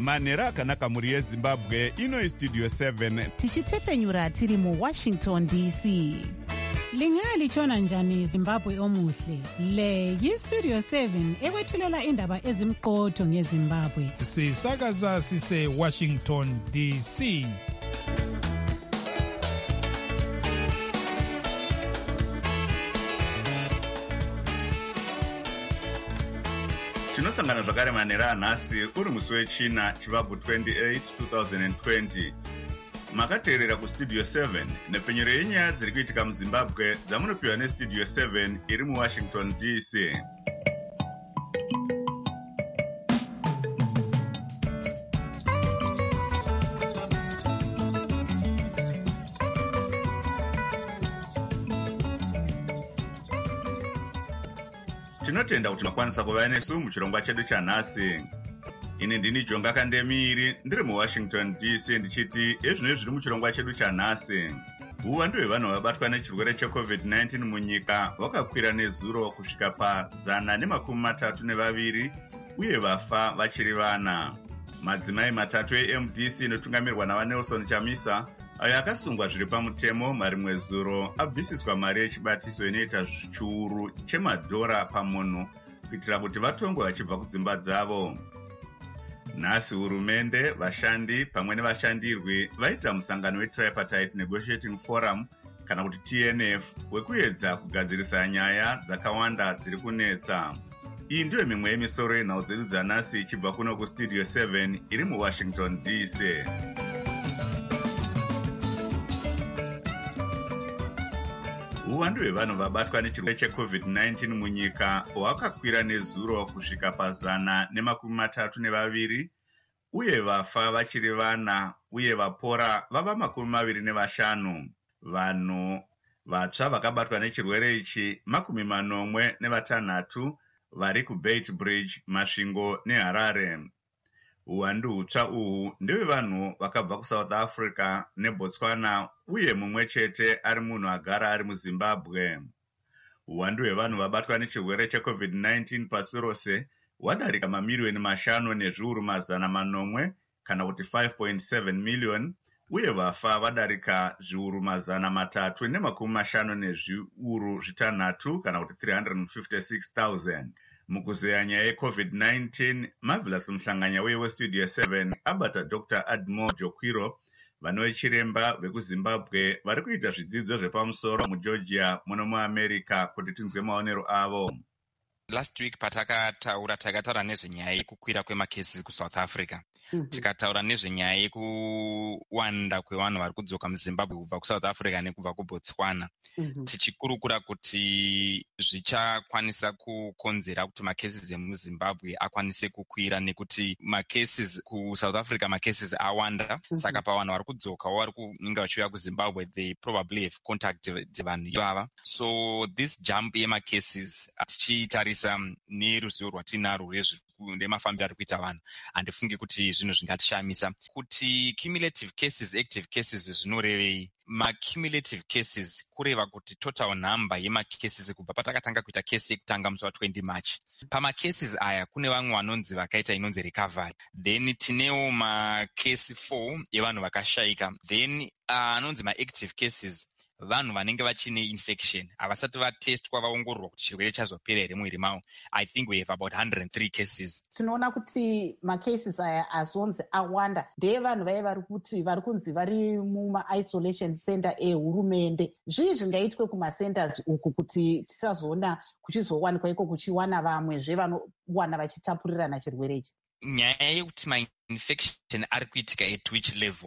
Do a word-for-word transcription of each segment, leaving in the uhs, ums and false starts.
manhero akanaka mhuri yezimbabwe. Ino Studio seven tichitefenyura tiri muWashington D C. Lingalitshona njani Zimbabwe omuhle? Le yiStudio seven ekwethulela indaba ezimqotho ngeZimbabwe. Sisakaza sise Washington D C. Tinosangana zvakare manhero anhasi uri musi wechina chivabvu twenty-eight twenty twenty. Makateerera kuStudio seven nepfenyuro yenyaya dziri kuitika muZimbabwe dzamunopiwa neStudio seven iri muWashington D C. Tinotenda kuti makwanisa kuva nesu muchirongwa chedu chanhasi. Ini ndini Jonga Kandemiri ndiri muWashington D C ndichiti ezvino zviri muchirongwa chedu chanhasi. Uwandu hwevanhu vabatwa nechirwere checovid nineteen munyika hwakakwira nezuro kusvika pazana nemakumi matatu nevaviri uye vafa vachiri vana. Madzimai matatu eM D C inotungamirwa naVaNelson Chamisa ayo akasungwa zviri pamutemo mari mwezuro abvisiswa mari yechibatiso inoita chiuru chemadhora pamunhu kuitira kuti vatongwe vachibva kudzimba dzavo. Nhasi hurumende, vashandi pamwe nevashandirwi vaita musangano weTripartite Negotiating Forum kana kuti T N F wekuedza kugadzirisa nyaya dzakawanda dziri kunetsa. Iyi ndiyo mimwe yemisoro yenhau dzedu dzanhasi ichibva kuno kuStudio seven iri muWashington D C. Uwandu hwevanhu vabatwa nechirwere checovid nineteen munyika hwakakwira nezuro kusvika pazana nemakumi matatu nevaviri uye vafa vachiri vana uye vapora vava makumi maviri nevashanu. Vanhu vatsva vakabatwa nechirwere ichi makumi manomwe nevatanhatu vari kuBeitbridge, Masvingo neHarare. Uwandu hutsva uhu ndehwevanhu vakabva kuSouth Africa neBotswana uye mumwe chete ari munhu agara ari muZimbabwe. Uwandu hwevanhu vabatwa nechirwere checovid nineteen pasi rose hwadarika mamiliyoni mashanu nezviuru mazana manomwe kana kuti five point seven million uye vafa vadarika zviuru mazana matatu nemakumi mashanu nezviuru zvitanhatu kana kuti three hundred fifty-six thousand. Mukuzeya nyaya yecovid nineteen, Marvelous Mhlanganya weStudio seven abata Doctor Admo Jokwiro, vano vechiremba vekuZimbabwe vari kuita zvidzidzo zvepamusoro muGeorgia muno muAmerica kuti tinzwe maonero avo. Last week patakataura takataura nezvenyaya yekukwira kwemakesi kuSouth Africa. Mm-hmm. Tikataura nezvenyaya yekuwanda kwevanhu vari kudzoka muZimbabwe kubva kuSouth Africa nekubva kuBotswana. Mm-hmm. Tichikurukura kuti zvichakwanisa kukonzera kuti makesi emuZimbabwe akwanise kukwira nekuti makesi kuSouth Africa makesi awanda. Mm-hmm. Saka pavanhu vari kudzokawo vari kunge vachiuya kuZimbabwe they probably have contacted vanhu ivava. So this jump yemakesi tichitarisa neruzivo rwatinarwo nemafambiro ari kuita vanhu handifungi kuti zvinhu zvingatishamisa. Kuti cumulative cases, active cases zvinorevei? Ma-cumulative cases kureva kuti total number yemacases kubva patakatanga kuita kesi yekutanga musi wa20 March. Pamacases aya kune vamwe vanonzi vakaita inonzi recovery. Then tinewo makesi four evanhu vakashayika. Then anonzi uh, ma-active cases vanhu vanenge vachine infection havasati vatestwa vaongororwa kuti chirwere chazopera here muviri mavo. I think we have about one hundred three cases. Tinoona kuti macases aya azonzi awanda ndeevanhu vaya vari kuti vari kunzi vari muma-isolation center ehurumende. Zvii zvingaitwe kumacenters uku kuti tisazoona kuchizowanikwa iko kuchiwana vamwezve vanowana vachitapurirana chirwere ichi? Nyaya yekuti ma-infection ari kuitika at which level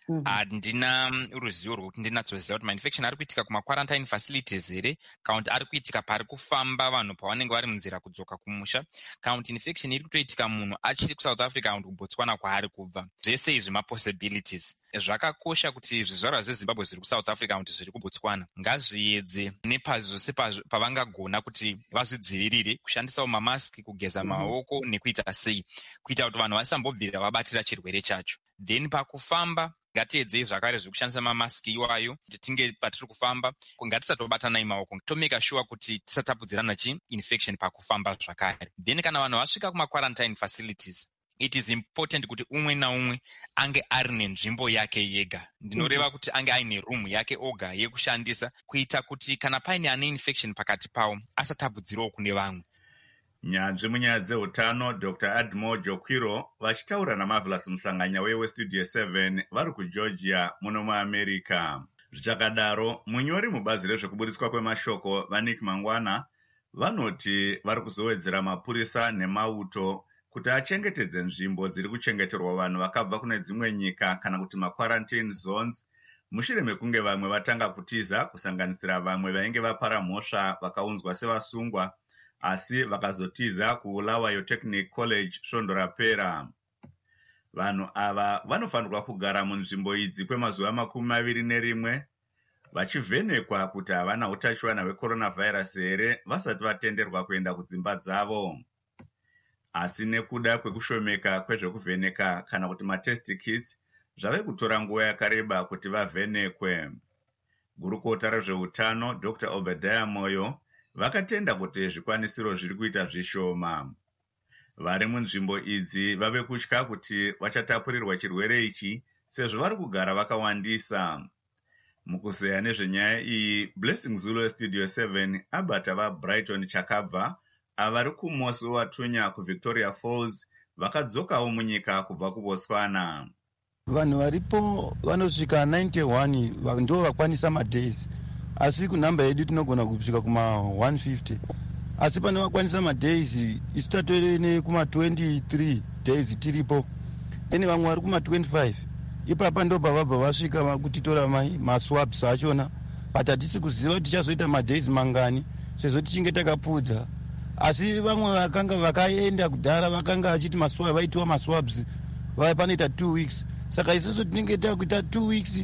handina mm-hmm. ruzivo rwokuti ndinatsoziva kuti ma-infection ari kuitika kuma-quarantine facilities here kana kuti ari kuitika pari kufamba vanhu pavanenge vari munzira kudzoka kumusha kana kuti infection iri kutoitika munhu achiri kuSouth Africa kana kuti kuBotswana kwaari kubva. Zvese izvi ma-possibilities. Zvakakosha kuti zvizvarwa zveZimbabwe zviri kuSouth Africa kana kuti zviri kuBotswana ngazviedze nepazvose pavangagona kuti vazvidzivirire kushandisawo mamaski, kugeza maoko mm-hmm. nekuita sei kuita kuti vanhu vasambobvira vabatira chirwere chacho. Then pakufamba ngatiedzei zvakare zvekushandisa mamaski iwayo kuti tinge patiri kufamba ngatisatobatanai maoko tomeka sure kuti tisatapudzirana chi infection pakufamba zvakare. Then kana vanhu vasvika kuma-quarantine facilities it is important kuti umwe naumwe ange ari nenzvimbo yake yega. Ndinoreva mm-hmm. kuti ange aine room yake oga yekushandisa kuita kuti kana paine ane infection pakati pawo asatapudzirewo kune vamwe. Nyanzvi munyaya dzeutano Doctor Admo Jokwiro vachitaura naMarvelous Musanganya weWestudio seven vari kuGeorgia muno muAmerica. Zvichakadaro, munyori mubazi rezvekuburitswa kwemashoko vaNick Mangwana vanoti vari kuzowedzera mapurisa nemauto kuti achengetedze nzvimbo dziri kuchengeterwa vanhu vakabva kune dzimwe nyika kana kuti maquarantine zones mushure mekunge vamwe vatanga kutiza, kusanganisira vamwe vainge vapara mhosva vakaunzwa sevasungwa asi vakazotiza kuBulawayo Technical College svondo rapera. Vanhu ava vanofanirwa kugara munzvimbo idzi kwemazuva makumi maviri nerimwe vachivhenekwa kuti havana utachiwana hwecoronavirus here vasati vatenderwa kuenda kudzimba dzavo. Asi nekuda kwekushomeka kwezvekuvheneka kana kuti matest kits zvave kutora nguva yakareba kuti vavhenekwe. Gurukota rezveutano Doctor Obadiah Moyo vakatenda kuti zvikwanisiro zviri kuita zvishoma. Vari munzvimbo idzi vave kutya kuti vachatapurirwa chirwere ichi sezvo vari kugara vakawandisa. Mukuzeya nezvenyaya iyi, Blessing Zulu Studio seven abata vaBrighton Chakabva avari kumosi watunya kuVictoria Falls vakadzokawo munyika kubva kuBotswana. Vanhu varipo vanosvika ninety-one ndo vakwanisa madays, asi kunhamba yedu tinogona kusvika kuma one fifty, asi pane vakwanisa madays isu tatorene kuma twenty-three days tiripo, ene vamwe vari kuma twenty-five. Ipapa ndo pavabva vasvika kutitora maswabs achona, but hatisi kuziva tichazoita madays mangani sezvo tichinge takapfudza. Asi vamwe vakanga vakaenda kudhara vakanga vachiti maswabs vaitwa maswabs vapanoita two weeks. Saka isusu tinenge takuita two weeks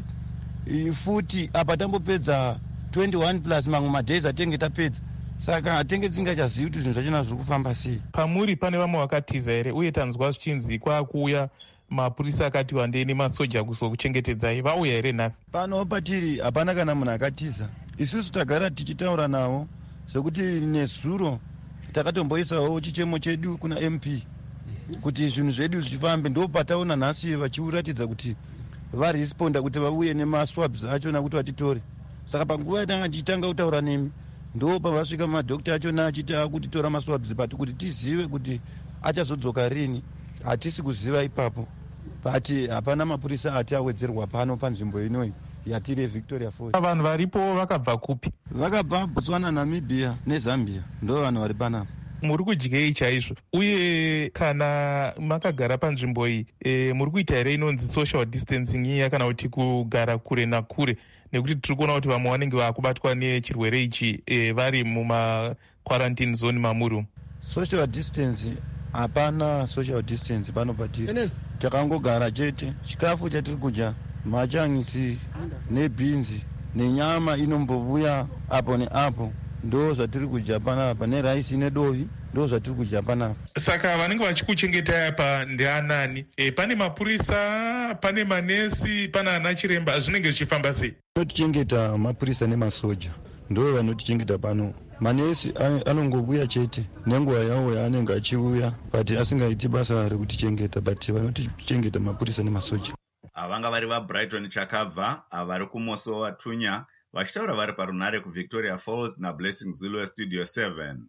futi apa tambopedza twenty-one plus mamwe madays atenge tapedza. Saka atenge tisingachazivi kuti zvinhu zvachona zviri kufamba sei. Pamuri pane vamwe vakatiza here uye tanzwa zvichinzi kwakuuya mapurisa akati wandei nemasoja kuzokuchengetedzai, vauya here nhasi? Pano patiri hapana kana munhu akatiza. Isusu tagara tichitaura navo zvekuti nezuro takatomboisawo chichemo chedu kuna M P kuti zvinhu zvedu zvifambe. Ndo pataona nhasi vachiuratidza kuti varesponda kuti vauye nemaswabs achona kuti vatitore. Saka panguva yatanga tichitanga kutaura nemi ndo pavasvika madhokta achona achiti akutitora maswabs, but kuti tizive kuti achazodzoka rini hatisi kuziva ipapo. But hapana mapurisa ati awedzerwa pano panzvimbo inoi yatiri yeVictoria Falls. Vanhu varipo vakabva kupi? Vakabva Botswana, Namibia neZambia, ndo vanhu vari panapa. Muri kudyei chaizvo, uye kana makagara panzvimbo iyi e, muri kuita here inonzi social distancing iya kana kuti kugara kure nakure, nekuti tiri kuona kuti vamwe vanenge vakubatwa nechirwere ichi e, vari muma quarantine zone mamuri? Social distance hapana, social distance pano patiri takangogara chete. Chikafu chatiri kudya machangisi nebhinzi nenyama inombovuya apo neapo, ndo zvatiri kudya panapa, neraisi nedovi ndo zvatiri kudya panapa. Saka vanenge vachikuchengetai apa ndeanani? E, pane mapurisa, pane manesi, pane ana chiremba, zvinenge zvichifamba sei? Anotichengeta mapurisa nemasoja ndo vanotichengeta pano. Manesi anongovuya chete nenguva yawo yaanenge achiuya, but asingaiti basa rekutichengeta, but vanotichengeta mapurisa nemasoja. Avanga vari vaBrighton Chakabva avari kumosi watunya vachitaura vari parunhare kuVictoria Falls naBlessing Zulu Studio seven.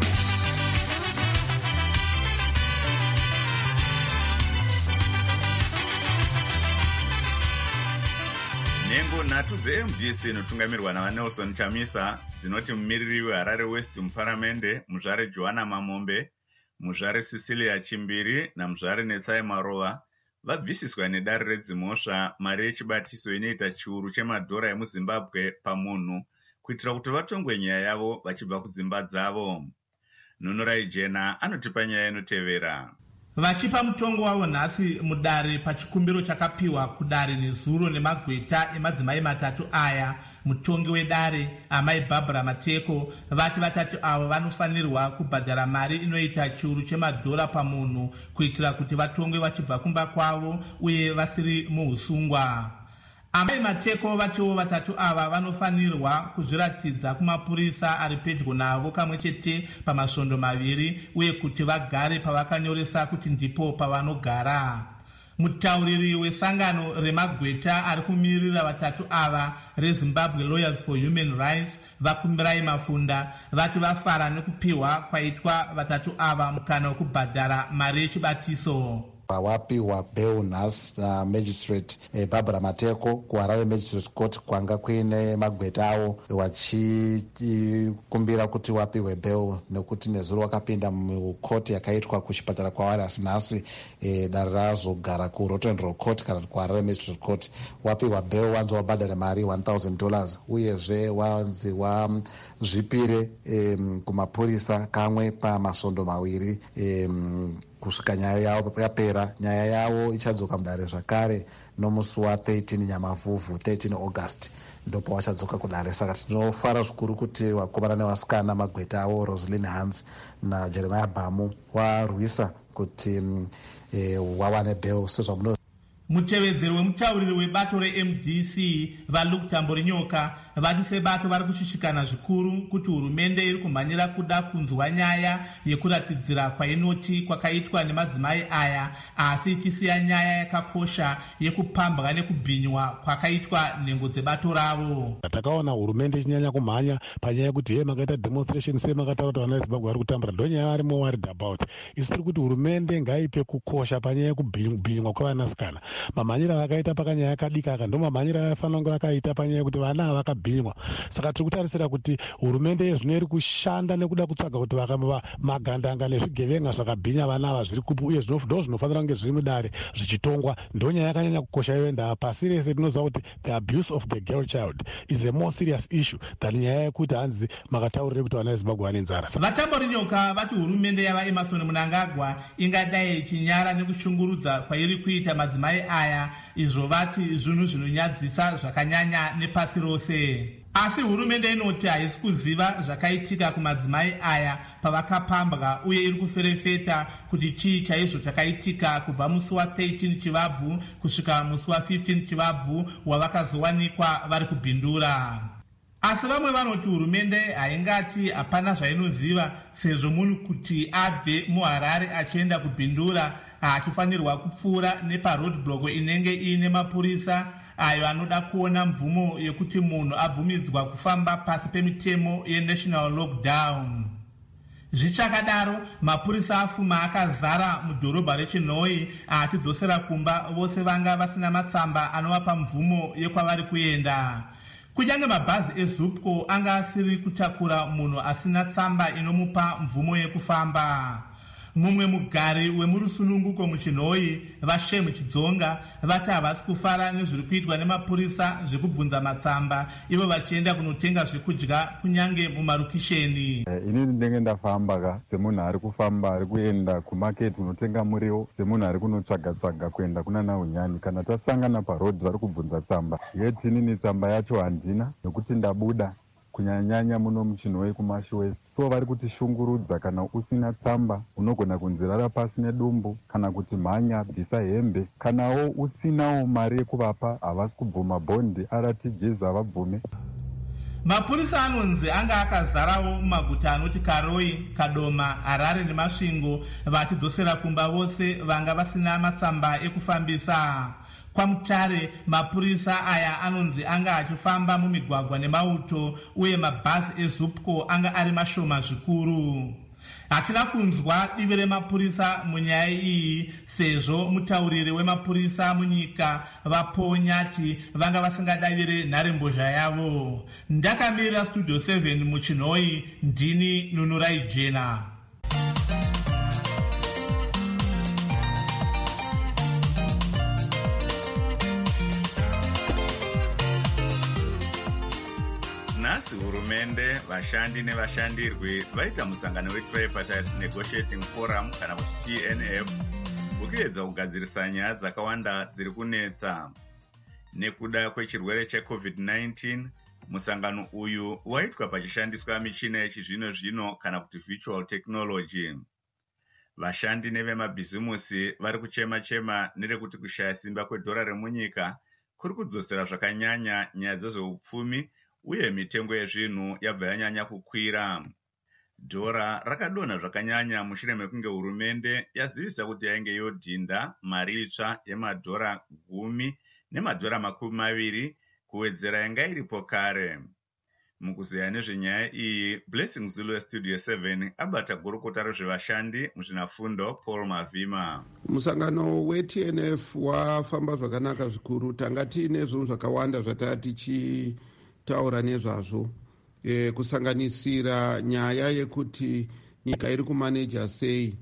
Nhengo nhatu dze-M D C inotungamirwa navaNelson Chamisa dzinoti mumiriri weHarare West muparamende, muzvare Johanna Mamombe, muzvare Cecilia Chimbiri namuzvare Netsai Marova vabvisiswa nedare redzimhosva mari yechibatiso inoita chiuru chemadhora emuZimbabwe pamunhu kuitira kuti vatongwe nyaya yavo vachibva kudzimba dzavo. Nunurai Jena anotipa nyaya inotevera. Vachipa mutongo wavo nhasi mudare pachikumbiro chakapiwa kudare nezuro nemagweta emadzimai matatu aya, mutongi wedare amai Barbara Mateko vati vatatu avo vanofanirwa kubhadhara mari inoita chiuru chemadhora pamunhu kuitira kuti vatongwe vachibva kumba kwavo uye vasiri muusungwa. Amai Mateko vachiwo vatatu ava vanofanirwa kuzviratidza kumapurisa ari pedyo navo kamwe chete pamasvondo maviri uye kuti vagare pavakanyoresa kuti ndipo pavanogara. Mutauriri wesangano remagweta ari kumirira vatatu ava reZimbabwe Lawyers for Human Rights Vakumbirai Mafunda vati vafara nekupiwa kwaitwa vatatu ava mukana wekubhadhara mari yechibatiso. Wapiwa bail nhasi namagistrate eh, Barbara Mateko kuHarare Magistrate Court kwanga kuine magweta avo vachikumbira kuti wapiwe bail nekuti nezuro wakapinda mukoti yakaitwa kuchipatara kwaWallace nhasi eh, dare razogara kuRotterdam Court kana kuHarare Magistrate Court. Wapiwa bail wanzi wabhadhara mari one thousand dollars uyezve wanzi wazvipire eh, kumapurisa kamwe pamasvondo maviri eh, kusvika nyaya yavo yapera. Nyaya yavo ichadzoka mudare zvakare nomusi wa13 Nyamavhuvhu thirteen August ndopa wachadzoka kudare. Saka tinofara zvikuru kuti vakomana nevasikana magweta avo Rosalind Hans naJeremiah Bamu warwisa kuti e, wawane bail sezvamuno. Mutevedzeri wemutauriri webato reM D C vaLuke Tamborinyoka vati sebato vari kushishikana zvikuru kuti hurumende iri kumhanyira kuda kunzwa nyaya yekuratidzira kwainoti kwakaitwa nemadzimai aya, asi ichisiya nyaya yakakosha yekupambwa nekubhinywa kwakaitwa nhengo dzebato ravo. Takaona hurumende ichinyanya kumhanya panyaya yekuti he makaita demonstration semakataura kuti vana veZimbabwe vari kutambura, ndonyaya vari more worried about. Isi tiri kuti hurumende ngaipe kukosha panyaya yekubhinywa kwevanasikana. Mamhanyira vakaita pakanyaya yakadika aka ndo mamhanyira avafanira kunge vakaita panyaya yekuti vana vakabhinywa. Saka tiri kutarisira kuti hurumende yezvino iri kushanda nekuda kutsvaga kuti magandanga nezvigevenga zvakabhinya vana ava zviri kupi uye ndo zvinofanira kunge zviri mudare zvichitongwa. Ndonyaya yakanyanya kukosha iyoenda pasi rese tinoziva kuti the abuse of the girl child is a more serious issue than nyaya yekuti hanzi makataurire kuti vana veZimbabwe vane nzara. Vatamborinyoka vati hurumende yavaEmerson Mnangagwa ingadai ichinyara nekushungurudza kwairi kuita madzimai aya, izvo vati zvinhu zvinonyadzisa zvakanyanya nepasi rose. Asi hurumende inoti haisi kuziva zvakaitika kumadzimai aya pavakapambwa uye iri kuferefeta kuti chii chaizvo chakaitika kubva musi wa thirteen Chivabvu kusvika musi wa fifteen Chivabvu wavakazowanikwa vari kubhindura. Asi vamwe vanoti hurumende haingati hapana zvainoziva sezvo munhu kuti abve muHarare achienda kubhindura achifanirwa kupfuura neparoadblock inenge iine mapurisa ayo anoda kuona mvumo yekuti munhu abvumidzwa kufamba pasi pemitemo yenational lockdown. Zvichakadaro, mapurisa afuma akazara mudhorobha reChinhoyi achidzosera kumba vose vanga vasina matsamba anovapa mvumo yekwavari kuenda. Kunyange mabhazi eZupco anga asiri kutakura munhu asina tsamba inomupa mvumo yekufamba. Mumwe mugari wemurusununguko muChinhoyi, Vashemu Chidzonga, vati havasi kufara nezviri kuitwa nemapurisa zvekubvunza matsamba, ivo vachienda kunotenga zvekudya kunyange mumarukisheni. Inini ndenge ndafamba ka semunhu ari kufamba ari kuenda kumaketi kunotenga muriwo, semunhu ari kunotsvaga-tsvaga kuenda kuna Nahunyani. Kana tasangana parodi vari kubvunza tsamba, yeti inini tsamba yacho handina nekuti ndabuda kunyanyanya muno muChinhoyi kuMashuwe. So vari kutishungurudza, kana usina tsamba unogona kunzirara pasi nedumbu kana kuti mhanya bvisa hembe. Kanawo usinawo mari yekuvapa havasi kubvuma bhondi R T Gs havabvume. Mapurisa anonzi anga akazarawo mumaguta anoti Karoi, Kadoma, Harare neMasvingo vachidzosera kumba vose vanga vasina matsamba ekufambisa. Kwamutare, mapurisa aya anonzi anga achifamba mumigwagwa nemauto uye mabhazi eZupco anga ari mashoma zvikuru. Hatina kunzwa divi remapurisa munyaya iyi sezvo mutauriri wemapurisa munyika vaponyati vanga vasingadavire nharembozha yavo. Ndakamirira Studio seven muChinhoyi, ndini Nunurai Jena. Nhasi hurumende, vashandi nevashandirwi vaita musangano weTripartite Negotiating Forum kana kuti T N F ukiedza kugadzirisa nyaya dzakawanda dziri kunetsa. Nekuda kwechirwere cheCovid nineteen, musangano uyu waitwa pachishandiswa michina yechizvino zvino kana kuti virtual technology. Vashandi nevemabhizimusi vari kuchema chema nerekuti kushaya simba kwedhora remunyika kuri kudzosera zvakanyanya nyaya dzezveupfumi uye mitengo yezvinhu yabva yanyanya kukwira. Dhora rakadonha zvakanyanya mushure mekunge hurumende yazivisa kuti yainge yodhinda mari itsva yemadhora gumi nemadhora makumi maviri kuwedzera yanga iripo kare. Mukuzeya nezvenyaya iyi, Blessing Zulu weStudio seven abata gurukota rezvevashandi muzvinafundo Paul Mavhima. Musangano we-T N F wafamba zvakanaka zvikuru. Tanga tiine zvinhu zvakawanda zvatava tichitaura nezvazvo, e, kusanganisira nyaya yekuti nyika iri kumaneja sei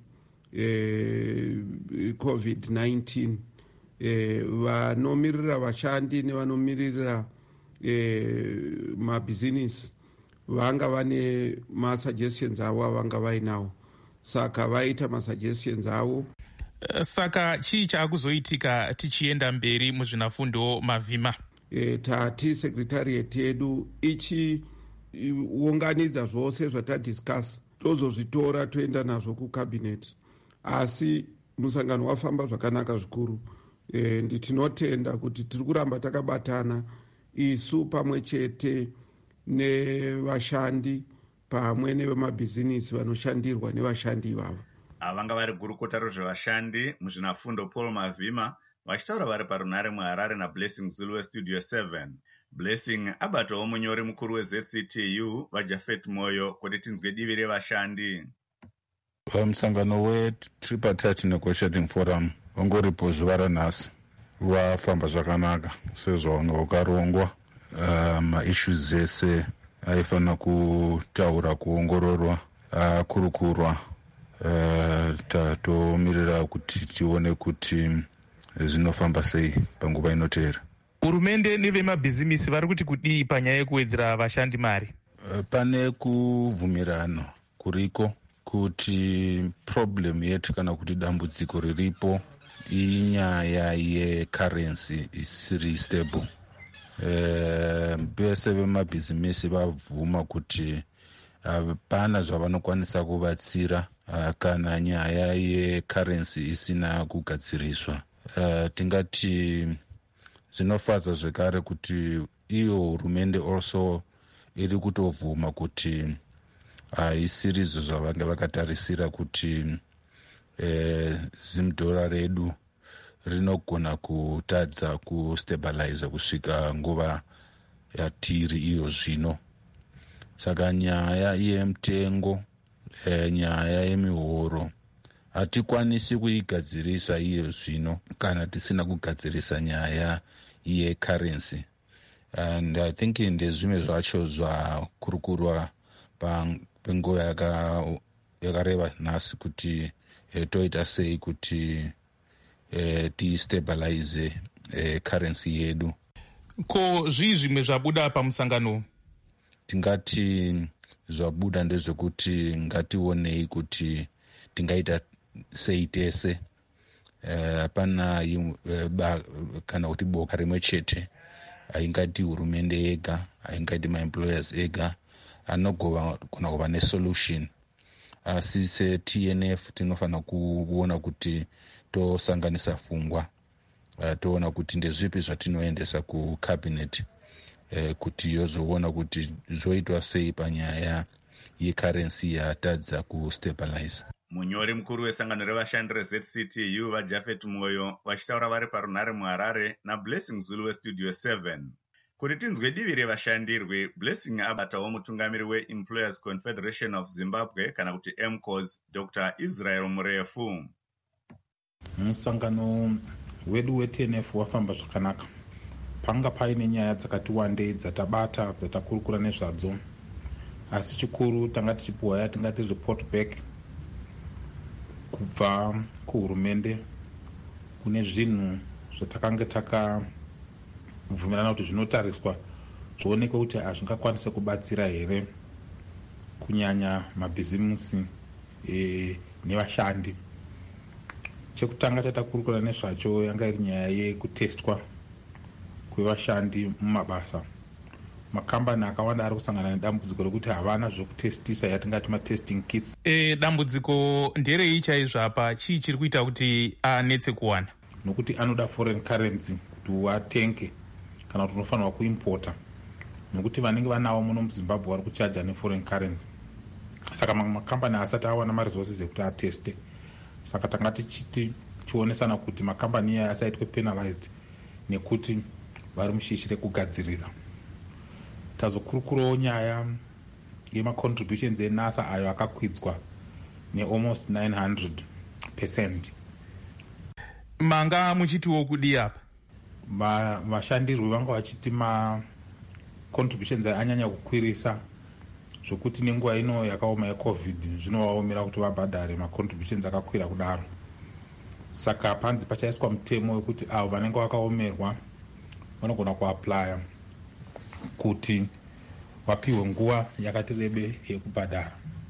e, covid nineteen. E, vanomiririra vashandi nevanomirira E, mabhizinisi vanga vane masuggestions avo avanga vainawo, saka vaita masuggestions avo. Saka chii chaakuzoitika tichienda mberi muzvinafundo Mavhima? E, tati secretariat yedu ichiunganidza zvose zvatadiscuss tozozvitora toenda nazvo kucabinet, asi musangano wafamba zvakanaka zvikuru. E, nditinotenda kuti tiri kuramba takabatana isu pamwe chete nevashandi pamwe nevemabhizinisi vanoshandirwa nevashandi ivavo. Avanga vari gurukota rezvevashandi muzvinafundo Paul Mavhima vachitaura vari parunhare muHarare naBlessing Zulu weStudio seven. Blessing abatawo munyori mukuru weZ C T U vaJafet Moyo kuti tinzwe divi revashandi. Musangano weTripartite Negotiating Forum ungoripo zuva ranhasi wafamba zvakanaka sezvo wanga wakarongwa. Maissues ese aifanira kutaura kuongororwa akurukurwa. Tatomirira kuti tione kuti zvinofamba sei panguva inotevera. Hurumende nevemabhizimisi vari kuti kudii panyaya yekuwedzera vashandi mari? Pane kubvumirana kuriko kuti problem yetu kana kuti dambudziko riripo inyaya yecurrency isiri stable. Pese vemabhizimisi vabvuma kuti hapana zvavanokwanisa kuvatsira kana nyaya yecurrency isina kugadziriswa. Tingati zvinofadza zvekare kuti iyo hurumende also iri kutovhuma kuti haisiri izvo zvavanga vakatarisira kuti eh, zimdhora redu rinogona kutadza kustabilize kusvika nguva yatiri iyo zvino. Saka nyaya yemtengo, eh, nyaya yemihoro hatikwanisi kuigadzirisa iyo zvino kana tisina kugadzirisa nyaya yecurrency. And I think ndezvimwe zvacho zvakurukurwa panguva yakareba nhasi kuti eh, toita sei kuti eh, tistabilize eh, currency yedu. Ko zvii zvimwe zvabuda pamusangano? Tingati zvabuda ndezvekuti ngationei kuti tingaita sei tese. Hapana uh, kana kuti boka rimwe chete, haingati hurumende yega, haingati maemployers ega anogona kuva nesolution. Asi se-T N F tinofanira kuona kuti tosanganisa pfungwa, uh, toona kuti ndezvipi zvatinoendesa kucabinet uh, kuti yozoona kuti zvoitwa sei panyaya yecurrency yatadza kustabilize. Munyori mukuru wesangano revashandi reZ C T U vaJafet Moyo vachitaura vari parunhare muHarare naBlessing Zulu weStudio seven. Kuti tinzwe divi revashandirwe, Blessing abatawo mutungamiri weEmployers Confederation of Zimbabwe kana kuti M C O Z, Doctor Israel Murefu. Musangano wedu we-T N F wafamba zvakanaka. Panga paine nyaya dzakati wandei dzatabata dzatakurukura nezvadzo, asi chikuru tanga tichipuwa yatingati report back kubva kuhurumende kune zvinhu zvatakanga takabvumirana kuti zvinotariswa zvionekwe kuti hazvingakwanisa kubatsira here kunyanya mabhizimusi e, nevashandi. Chekutanga tatakurukura nezvacho yanga iri nyaya yekutestwa kwevashandi mumabasa. Makambani akawanda ari kusangana nedambudziko rekuti havana zvokutestisa yatingati matesting kits. E, dambudziko nderei chaizvo apa? Chii chiri kuita kuti anetse kuwana? Nokuti anoda foreign currency kuti atenge kana kuti unofanirwa kuimpota, nekuti vanenge vanawo muno muzimbabwe vari kuchaja neforeign currency. Saka mamwe makambani asati awana maresources ekuti ateste. Saka tanga tichiti chionesana kuti makambani aya asaitwe penalized nekuti vari mushishi rekugadzirira. Tazokurukurawo nyaya yemacontributions enasa ayo akakwidzwa nealmost nine hundred percent. Manga muchitiwo kudi apa? Vashandirwi vanga vachiti macontributions anyanya kukwirisa zvokuti nenguva ino yakaoma yecovid zvinovaomera kuti vabhadhare macontributions akakwira kudaro. Saka panzi pachaiswa mutemo wekuti avo vanenge vakaomerwa vanogona kuaplya kuti vapiwe nguva yakati rebe yekubhadhara.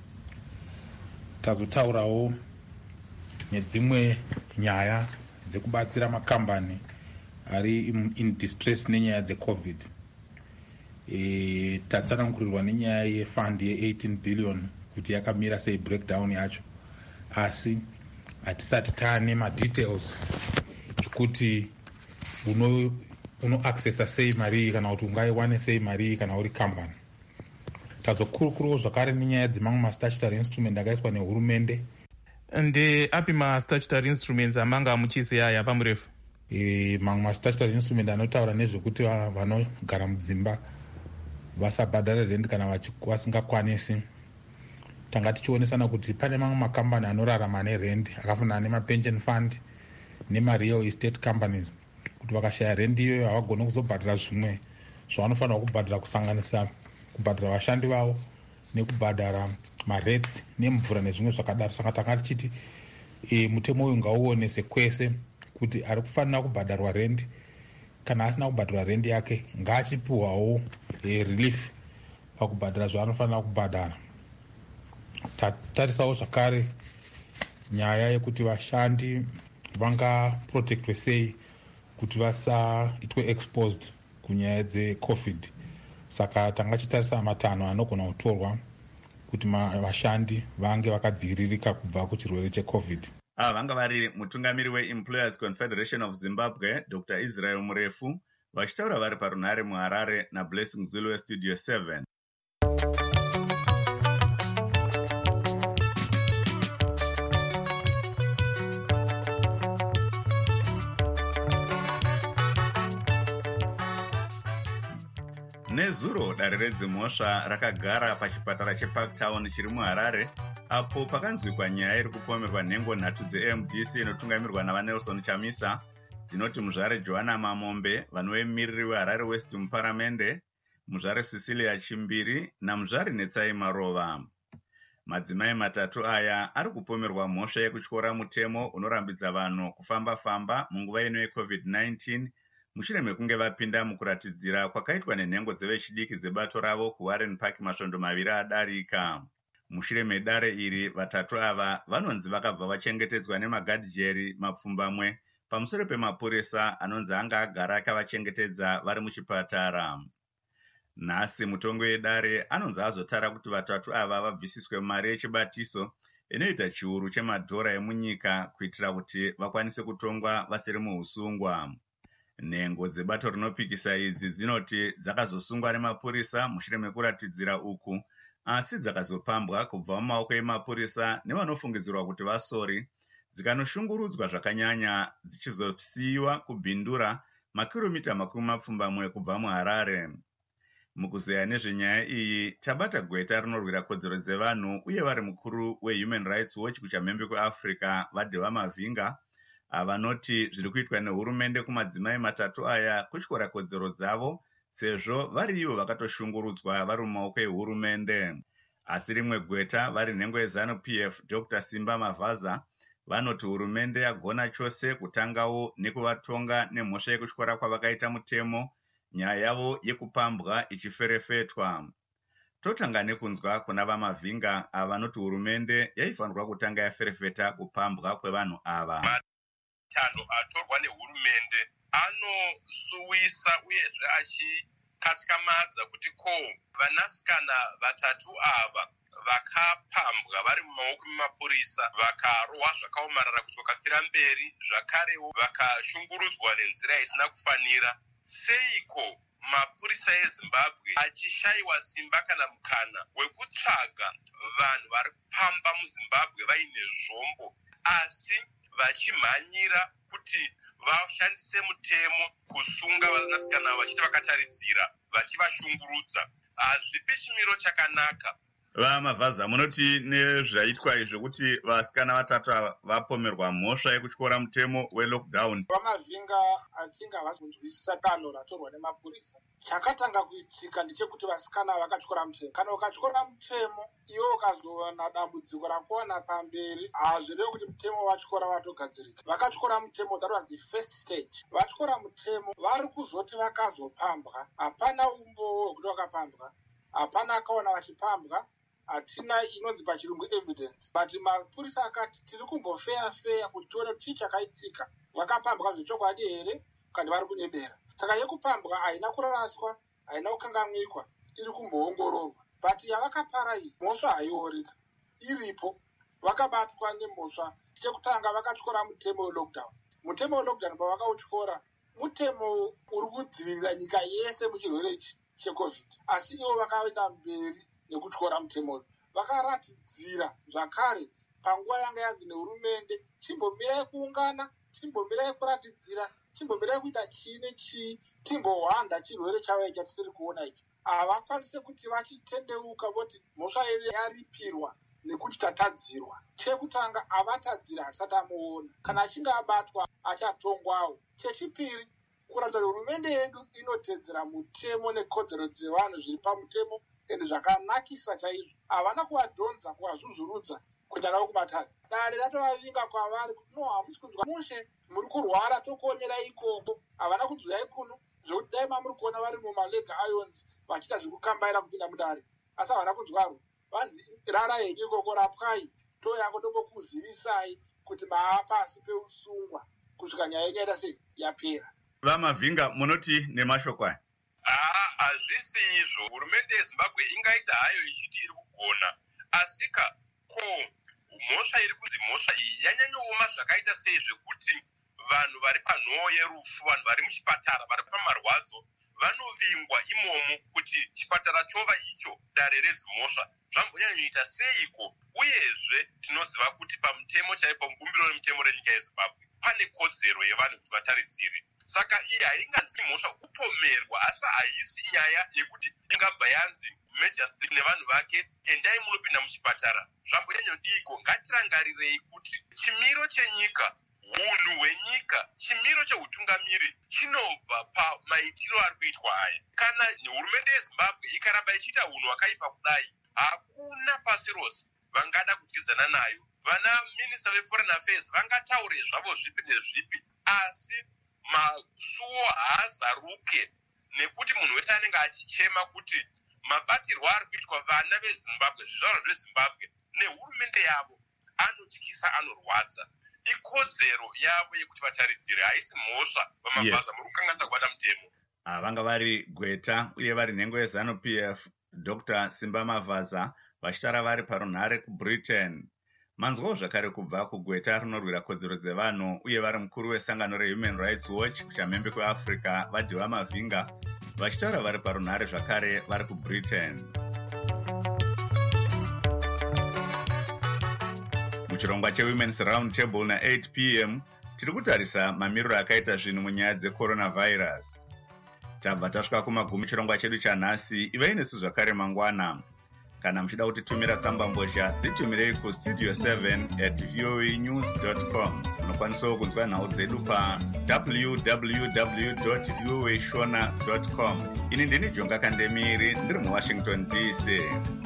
Tazotaurawo nedzimwe nyaya dzekubatsira makambani ari in distress nenyaya dzecovid. E, tatsanangurirwa nenyaya yefund ye-eighteen billion kuti yakamira sei breakdown yacho, asi hatisati taane madetails ekuti uno uno accessa sei mari kana kuti ungaiwane sei mari kana uri kambani. Tazokurukurawo zvakare nenyaya dzemamwe mastatutory instrument akaiswa nehurumende. Nde api mastatutory instruments amanga muchiziya aya pamurefu? E, mamwe mastatutory instrument anotaura nezvekuti vanogara mudzimba vasabhadhara rent kana vasingakwanisi. Tanga tichionesana kuti pane mamwe makambani anorarama nerent akafanana nemapension fund nemareal estate companies, kuti vakashaya rent iyoyo havagone kuzobhadhara zvimwe zvavanofanira kubhadhara, kusanganisa kubhadhara vashandi vavo nekubhadhara marets nemvura nezvimwe zvakadaro. Saka tanga tichiti e, mutemo uyu ngauonese kwese kuti ari kufanira kubhadharwa rent kana asina kubhadhara rent yake ngaachipiwawo e, relief pakubhadhara zvaanofanira kubhadhara. Tatarisawo zvakare nyaya yekuti vashandi vangaprotectwe sei kuti vasaitwe exposed kunyaya dzecovid. Saka tanga chitarisa matanho anogona kutorwa kuti vashandi vange vakadziviririka kubva kuchirwere checovid. Ava vanga vari mutungamiri weEmployers Confederation of Zimbabwe Doctor Israel Murefu vachitaura vari parunhare muHarare naBlessing Zulu weStudio seven. Nezuro dare redzimhosva rakagara pachipatara cheParktown chiri muHarare apo pakanzwikwa nyaya iri kupomerwa nhengo nhatu dze-A M D C inotungamirwa navaNelson Chamisa dzinoti muzvare Joanna Mamombe vanoemiriri weHarare West muparamende, muzvare Cecilia Chimbiri namuzvare Netsai Marova. Madzimai matatu aya ari kupomerwa mhosva yekutyora mutemo unorambidza vanhu kufamba-famba munguva ino yecovid nineteen mushure mekunge vapinda mukuratidzira kwakaitwa nenhengo dzevechidiki dzebato ravo kuWarren Park masvondo maviri adarika. Mushure medare iri vatatu ava vanonzi vakabva vachengetedzwa nemagadhijeri mapfumbamwe pamusoro pemapurisa anonzi anga agara akavachengetedza vari muchipatara. Nhasi mutongo wedare anonzi azotara kuti vatatu ava vabvisiswe mari yechibatiso inoita chiuru chemadhora emunyika kuitira kuti vakwanise kutongwa vasiri muusungwa. Nhengo dzebato rinopikisa idzi dzinoti dzakazosungwa nemapurisa mushure mekuratidzira uku, asi dzakazopambwa kubva mumaoko emapurisa nevanofungidzirwa kuti vasori, dzikanoshungurudzwa zvakanyanya dzichizosiyiwa kubhindura makiromita makumi mapfumbamwe kubva muHarare. Mukuzeya nezvenyaya iyi tabata gweta rinorwira kodzero dzevanhu uye vari mukuru weHuman Rights Watch kuchamhembe kweAfrica Vadheva Mavinga avanoti zviri kuitwa nehurumende kumadzimai matatu aya kutyora kodzero dzavo sezvo vari ivo vakatoshungurudzwa vari mumaoko ehurumende. Asi rimwe gweta vari nhengo yeZanu-P F Doctor Simba Mavaza vanoti hurumende yagona chose kutangawo nekuvatonga nemhosva yekutyora kwavakaita mutemo, nyaya yavo yekupambwa ichiferefetwa. Totanga nekunzwa kuna vaMavinga avanoti hurumende yaifanirwa kutanga yaferefeta kupambwa kwevanhu ava. Matanho atorwa nehurumende anosuwisa uyezve achikatyamadza kuti ko vanasikana vatatu ava vakapambwa vari mumaoko memapurisa vakarohwa zvakaomarara kuti vakafira mberi, zvakarewo vakashungurudzwa nenzira isina kufanira, seiko mapurisa ezimbabwe achishayiwa simba kana mukana wekutsvaga vanhu vari kupamba muzimbabwe vaine zvombo asi vachimhanyira kuti vashandise mutemo kusunga vanasikana vachiti vakataridzira vachivashungurudza. Hazvipi chimiro chakanaka. Vamavhaza, munoti nezvaitwa izvo kuti vasikana vatatu vapomerwa mhosva yekutyora mutemo welockdown. Vamavhinga achinge havasi kunzwisisa danho ratorwa nemapurisa. Chakatanga kuitika ndechekuti vasikana vakatyora mutemo. Kana ukatyora mutemo iwe ukazoona dambudziko rakuwana pamberi, hazvirevi kuti mutemo vatyora watogadzirika. Vakatyora mutemo, that was the first stage. Vatyora mutemo vari kuzoti vakazopambwa. Hapana umbowo hwekuti vakapambwa, hapana akaona vachipambwa, hatina inonzi pachirungu evidence. But mapurisa akati tiri kumbofeya feya kuti tione kuti chii chakaitika, vakapambwa zvechokwadi here kandi vari kunyebera. Saka yekupambwa haina kuraraswa, haina kukanganwikwa, iri kumboongororwa. But yavakapara iyi mhosva haiorika, iripo. Vakabatwa nemhosva. Chekutanga vakatyora mutemo welockdown. Mutemo welockdown pavakautyora, mutemo uri kudzivirira nyika yese muchirwere ichi checovid. Asi ivo vakaenda mberi nekutyora mutemo. Vakaratidzira zvakare panguva yanga yanzi nehurumende, chimbomirai kuungana, chimbomirai kuratidzira, chimbomirai kuita chii nechii, timbohwanda chirwere chavo chatisiri kuona ichi. Havakwanise kuti vachitendeuka voti mhosva yedu yaripirwa nekuti tatadzirwa. Chekutanga avatadzira hatisati amuona. Kana achinge abatwa achatongwawo. Chechipiri, kuratidza kuti hurumende yedu inotedzera mutemo nekodzero dzevanhu zviri pamutemo ende zvakanakisa chaizvo. Havana kuvadhonza, kuvazvuzvurudza kuenda navo kumatare. Dare ratovavinga kwavari kuti no, hamusi kunzwa mushe, muri kurwara tokonyera ikoko. Havana kunzwai kuno zvokuti dai mamuri kuona vari mumalega ions vachiita zvekukambaira kupinda mudare. Asi havana kunzwaro. Vanzi rara henyu ikoko, rapwai, toyako tokokuzivisai kuti maa pasi peusungwa kusvika nyaya yenyu yaita sei yapera. Vamavhinga, munoti nemashoko aya? Haa, hazvisi izvo. Hurumende yeZimbabwe ingaita hayo ichiti iri kugona. Asika ko mhosva iri kunzi mhosva iyi yanyanyooma zvakaita sei zvekuti vanhu vari panhoo yerufu, vanhu vari muchipatara, vari pamarwadzo, vanovingwa imomo kuti chipatara chova icho dare redzimhosva. Zvambonyanyoita seiko? Uyezve tinoziva kuti pamutemo chaipo, mubumbiro remutemo renyika yeZimbabwe, pane kodzero yevanhu kuti vataridzire. Saka iyi hainganzi mhosva kupomerwa, asi haisi nyaya yekuti ingabva yanzi majesty nevanhu vake endai munopinda muchipatara. Zvambonyanyodiko, ngatirangarirei kuti chimiro chenyika, unhu hwenyika, chimiro cheutungamiri chinobva pamaitiro ari kuitwa aya. Kana hurumende yeZimbabwe ikaramba ichiita unhu hwakaipa kudai, hakuna pasi rose vangada kudyidzana nayo. Vana minista veforeign affairs vangataure zvavo zvipi nezvipi, asi masuo haazaruke nekuti munhu wese anenge achichema kuti mabatirwo ari kuitwa vana veZimbabwe, zvizvarwa zveZimbabwe nehurumende yavo anotyisa, anorwadza. Ikodzero yavo yekuti vataridzire, haisi mhosva. Vamabhaza, muri kukanganisa kubata mutemo. Vanga vari Gweta uye vari nhengo yeZanu P F, Doctor Simba Mavhaza, vachitara vari parunhare kuBritain. Manzwawo zvakare kubva kuGweta rinorwira kodzero dzevanhu uye vari mukuru wesangano reHuman Rights Watch kuchamhembe kweAfrica, Vadhiva Mavhinga, vachitaura vari parunhare zvakare vari kuBritain. Muchirongwa cheWomen's Round Table na-eight p m tiri kutarisa mamiriro akaita zvinhu munyaya dzecoronavirus. Tabva tasvika kumagumi chirongwa chedu chanhasi. Ivai nesu zvakare mangwana. Kana muchida kutitumira tsamba mbozha, dzitumirei kustudio seven at voanews dot com. Unokwanisawo kunzwa nhau dzedu pa w w w dot voa shona dot com. Ini ndini Jonga Kandemiri, ndiri muWashington D C.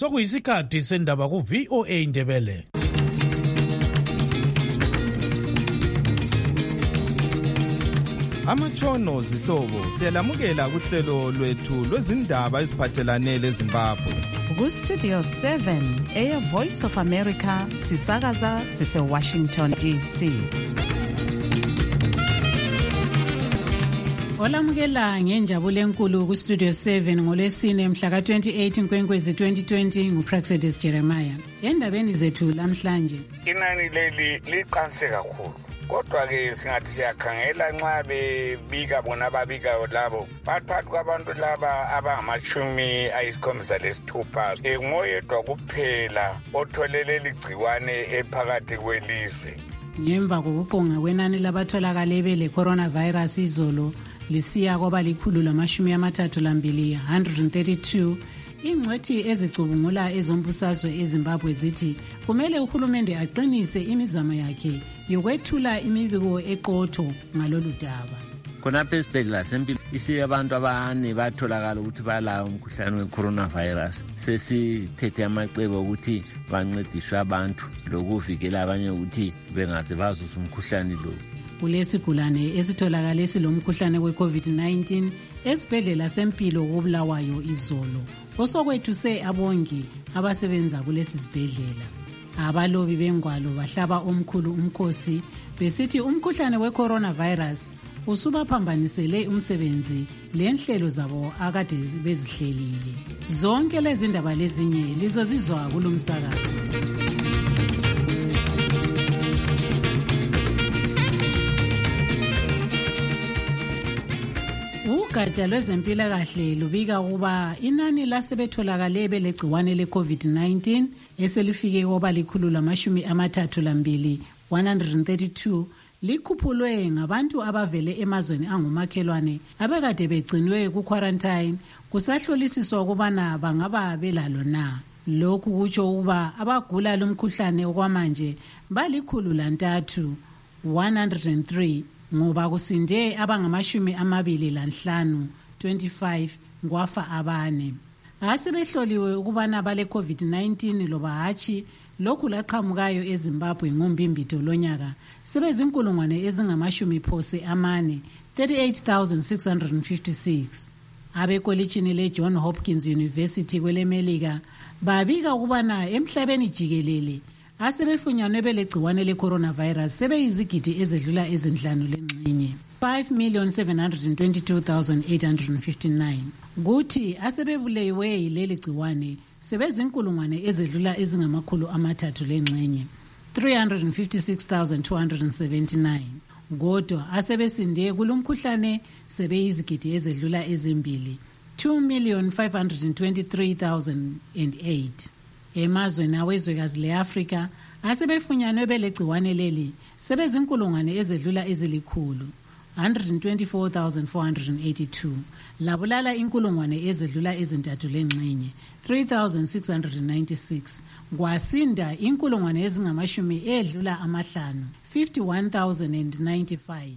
sokuyisikhathi sendaba ku-V O A Ndebele. Amatshono zihlobo siyalamukela kuhlelo lwethu lwezindaba eziphathelane leZimbabwe. Ku-Studio seven, Air Voice of America, sisakaza sise-Washington D C. Olamukela ngenjabulo enkulu ku-Studio seven ngolwesine mhla ka-twenty-eight Nkwenkwezi twenty twenty nguPraxedis Jeremiah. Endabeni zethu lamhlanje. Inani leli liqanse kakhulu. Kodwa-ke singathi siyakhangela nxa bebika bona ababikayo labo phakathi kwabantu laba abangamashumi ayisikhombisa lesithupha um ngoyedwa kuphela othole leli gciwane ephakathi kwelizwe. Ngemva kokuqonga kwenani labatholakale bele-coronavirus izolo lisiya kwaba likhulu lamashumi amathathu lambili one hundred thirty-two, ingcwethi ezicubungula ezombusazwe eZimbabwe zithi kumele uhulumende aqinise imizamo yakhe yokwethula imibiko eqotho ngalolu daba. Khonapha esibhedlela sempilo isiye abantu abane batholakala ukuthi balawo umkhuhlane we-coronavirus. Sesithethe amacebo ukuthi bancediswe abantu lokuvikela abanye ukuthi bengaze bazuza umkhuhlane lo. Kulesigulane esitholakale silomkhuhlane we-COVID nineteen esibhedlela sempilo koBulawayo izolo. Osokwethuse abongi abasebenza kulesi sibhedlela. Abalobi bengwalo bahlaba omkhulu umkhosi besithi umkhuhlane we-coronavirus usubaphambanisele umsebenzi lenhlelo zabo akade bezihlelile. Zonke lezi ndaba lezinye lizozizwa kulomsakazo. Ugatsha lwezempilakahle lubika ukuba inani lasebetholakale belegciwane le-COVID nineteen eselifike kwaba likhulu lamashumi amathathu lambili one hundred thirty-two likhuphulwe ngabantu abavele emazweni angumakhelwane abekade begcinwe ku-quarantine kusahlolisiswa ukubana bangaba belalo na. Lokhu kutsho ukuba abagula lomkhuhlane okwamanje balikhulu lantathu one hundred three ngoba kusinde abangamashumi amabili lanhlanu twenty-five ngwafa abane. Asebehloliwe ukubana bale COVID nineteen loba hatshi lokhu laqhamukayo eZimbabwe ngombimbito lonyaka sebezinkulungwane ezingamashumi phose amane thirty-eight thousand six hundred fifty-six. Abekolitshini le-John Hopkins University kwelemelika babika ukubana emhlabeni jikelele asebefunyanwe belegciwane le-coronavirus sebeyizigidi ezedlula ezinhlanu lengxenye five million seven hundred twenty-two thousand eight hundred fifty-nine. Kuthi asebebulewe yileli gciwane sebezinkulungwane ezedlula ezingamakhulu amathathu lengxenye three hundred fifty-six thousand two hundred seventy-nine. Kodwa asebesinde kulomkhuhlane sebeyizigidi ezedlula ezimbili two million five hundred twenty-three thousand eight. Emazweni awezwekazi le-Afrika asebefunyanwe belegciwane leli sebezinkulungwane ezedlula ezilikhulu one hundred twenty-four thousand four hundred eighty-two. Labulala inkulungwane ezedlula ezintathu lengxenye three thousand six hundred ninety-six. Kwasinda inkulungwane ezingamashumi edlula amahlanu fifty-one thousand ninety-five.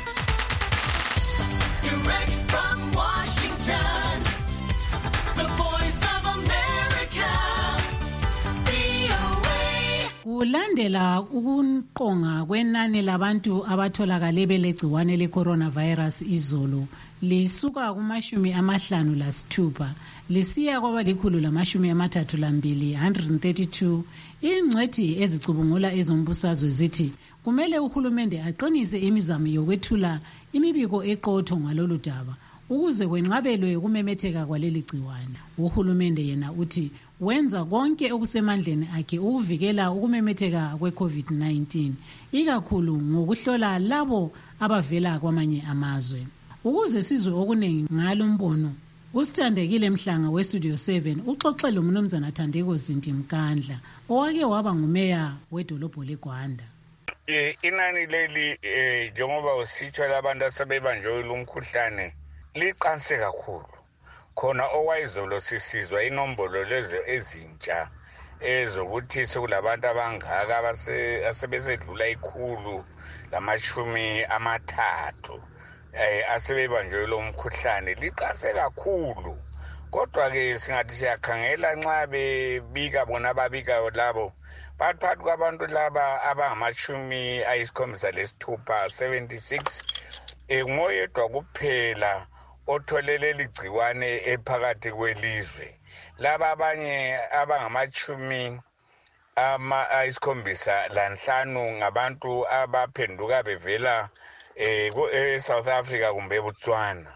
Direct from Washington, the voice of America, V O A. Kulandela ukuqonga kwenani labantu abatholakale belegciwane le-coronavirus izolo lisuka kumashumi amahlanu lasithupha lisiya kwaba likhulu lamashumi amathathu lambili one hundred thirty-two. Ingcwethi ezicubungula ezombusazwe zithi kumele uhulumende aqinise imizamo yokwethula imibiko eqotho ngalolu daba ukuze kwenqabelwe ukumemetheka kwaleli gciwane. Uhulumende yena uthi wenza konke okusemandleni akhe ukuvikela ukumemetheka kwe-COVID nineteen, ikakhulu ngokuhlola labo abavela kwamanye amazwe. Ukuze sizwe okuningi ngalo mbono, uSithandekile Mhlanga weStudio seven uxoxele umnumzana Thandeko Zinti Mkandla owake waba ngumeya wedolobho leGwanda. Eh inani leli eh njengoba usitsho labantu asebebanjwe lumkhuhlane liqanse kakhulu. Khona owayizolo sisizwa inombolo lezo ezintsha ezokuthi sekulabantu abangaka abase asebesedlula ikhulu lamashumi amathathu eh asebebanjwe lo mkhuhlane liqase kakhulu. kodwa-ke singathi siyakhangela nxa bebika bona ababikayo labo phakathi kwabantu laba abangamashumi ayisikhombisa lesithupha seventy-six um ngoyedwa kuphela otholele ligciwane ephakathi kwelizwe. Laba abanye abangamashumi ama ayisikhombisa lanhlanu ngabantu abaphenduka bevela eh eSouth Africa kumbe eBotswana.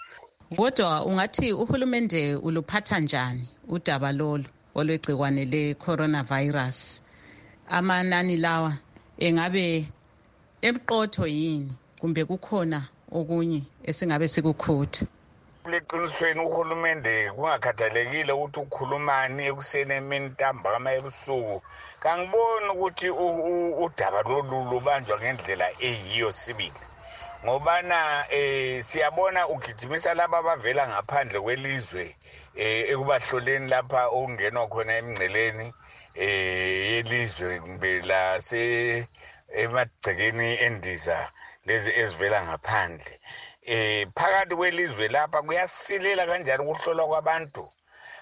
Kodwa ungathi uhulumende uluphatha njani udaba lolu olwegciwane le-coronavirus? Amanani lawa engabe emqotho yini kumbe kukhona okunye esingabe sikukhutha? Leqinisweni uhulumende kungakhathalekile ukuthi ukhulumani ekuseni emini ntambama ebusuku, kangiboni ukuthi udaba lolu lubanjwa ngendlela eyiyo sibili, ngobana eh siyabona ugijimisa laba abavela ngaphandle kwelizwe eh ekubahloleni lapha okungenwa khona emngceleni eh yelizwe kumbe la se emagcekeni endiza lezi ezivela ngaphandle. Eh phakathi kwelizwe lapha kuyasilela kanjani ukuhlolwa kwabantu.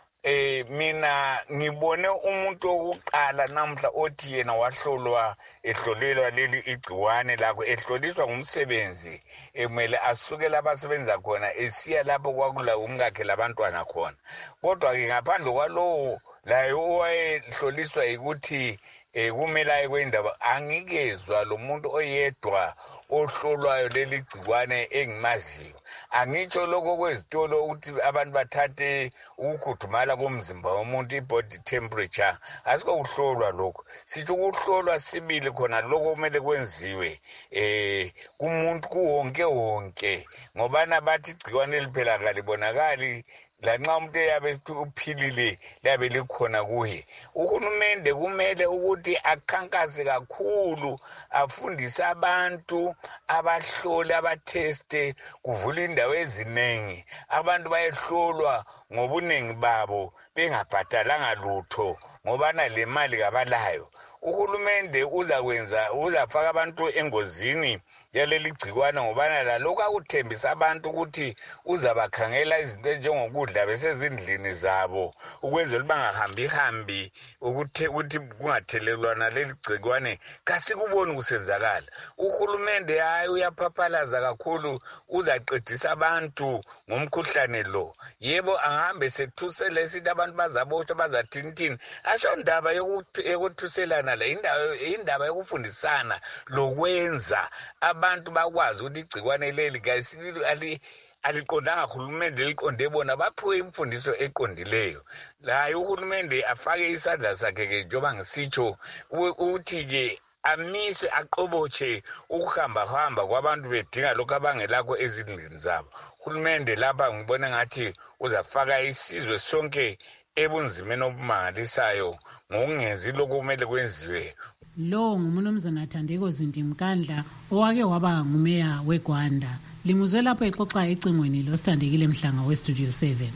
Eh mina ngibone umuntu wokuqala namhla othi yena wahlolwa ehlolelwa leli igciwane lakho ehloliswa ngumsebenzi emele asuke lapha asebenza khona esiya lapho kwakula umkakhe labantwana khona. Kodwa ke ngaphandle kwalowo laye owayehloliswa ukuthi eh kumele ayekwendawo angikezwa lo muntu oyedwa ohlolwayo leli gciwane engimaziyo. Angitsho lokho kwezitolo ukuthi abantu bathathe ukukhudumala komzimba womuntu i-body temperature, asikho ukuhlolwa lokho. Sithi ukuhlolwa sibili khona lokho kumele kwenziwe eh kumuntu kuwonke wonke, ngobana bathi igciwane liphela kalibonakali lanxa umuntu eyabe uphilile labe likhona kuye. Uhulumende kumele ukuthi akhankase kakhulu, afundise abantu, abahlole, abatheste, kuvula indawo eziningi abantu bayehlolwa ngobunengi babo bengabhadalanga lutho ngobana le mali kabalayo. Uhulumende uzakwenza uzafaka abantu engozini yaleli gciwane ngobana lalokho akuthembisa abantu ukuthi uzabakhangela izinto njengokudla besezindlini zabo ukwenzela bangahambi hambi ukuthi ukuthi kungathelelwana leli gciwane kasikuboni kusenzakala. Uhulumende hayi uyaphaphalaza kakhulu, uzaqedisa abantu ngomkhuhlane lo. Yebo angahambe sethusela esithi abantu bazaboshwa bazathintini, asho ndaba yokuthuselana la indawo indaba yokufundisana lokwenza abantu bakwazi ukuthi igciwane leli kayisili ali aliqondanga uhulumende liqonde bona baphiwe imfundiso eqondileyo. La uhulumende afake isandla sakhe ke njoba ngisitsho ukuthi ke amise aqoboche ukuhamba hamba kwabantu bedinga lokho abangelakho ezindlini zabo. Uhulumende lapha ngibona ngathi uzafaka isizwe sonke ebunzimeni obumangalisayo ngokungenzi lokho kumele kwenziwe. Lo ngumnumzana Thandeko Zindimkandla owake waba ngumeya weGwanda. Limuzwe lapho exoxa ecingweni loSithandekile Mhlanga weStudio seven.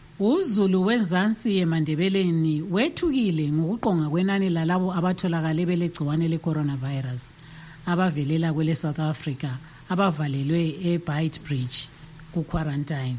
uZulu wenzansi eMandebeleni wethukile ngokuqonga kwenani lalabo abatholakale belegciwane le-coronavirus abavelela kwele South Africa abavalelwe eBeitbridge ku-quarantine.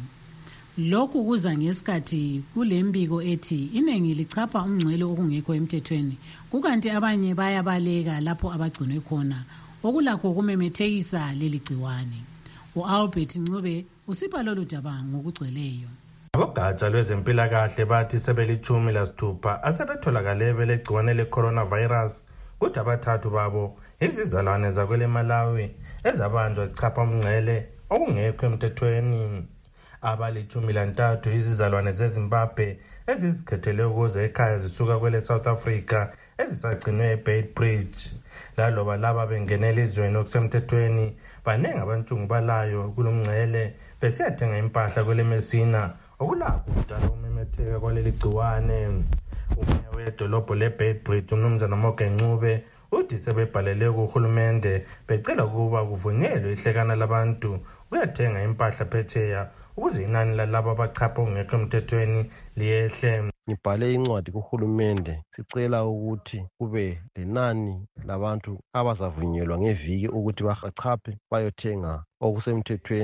Lokhu kuza ngesikhathi kulembiko ethi inengi lichapha umngcele okungekho emthethweni, kukanti abanye bayabaleka lapho abagcinwe khona okulakho ukumemethekisa leli gciwane. U-Albert Ncube usipha lolu daba ngokugcweleyo. Abogatsha lwezempilakahle bathi sebelithumi lasithupha asebetholakale belegciwane le-coronavirus, kuthi abathathu babo izizalwane zakwele Malawi ezabanjwa zichapha umngcele okungekho emthethweni. Abalithumi lantathu izizalwane zeZimbabwe ezizikhethele ukuze ekhaya zisuka kwele South Africa ezisagcinwe eBeitbridge. Laloba laba bengena elizweni okusemthethweni baningi abantsungu balayo kulomngcele besiyathenga impahla kwele Messina okulapho kudala umemetheka kwaleli gciwane. Umeya wedolobho leBeitbridge umnumzana Morgan Ncube uthi sebebhalele kuhulumende becela ukuba kuvunyelwe ihlekana labantu uyathenga impahla phetsheya ukuze inani lalabo abachapha ongekho emthethweni liyehle. Ngibhale incwadi kuhulumende sicela ukuthi kube lenani labantu abazavunyelwa ngeviki ukuthi bachaphe bayothenga okusemthethweni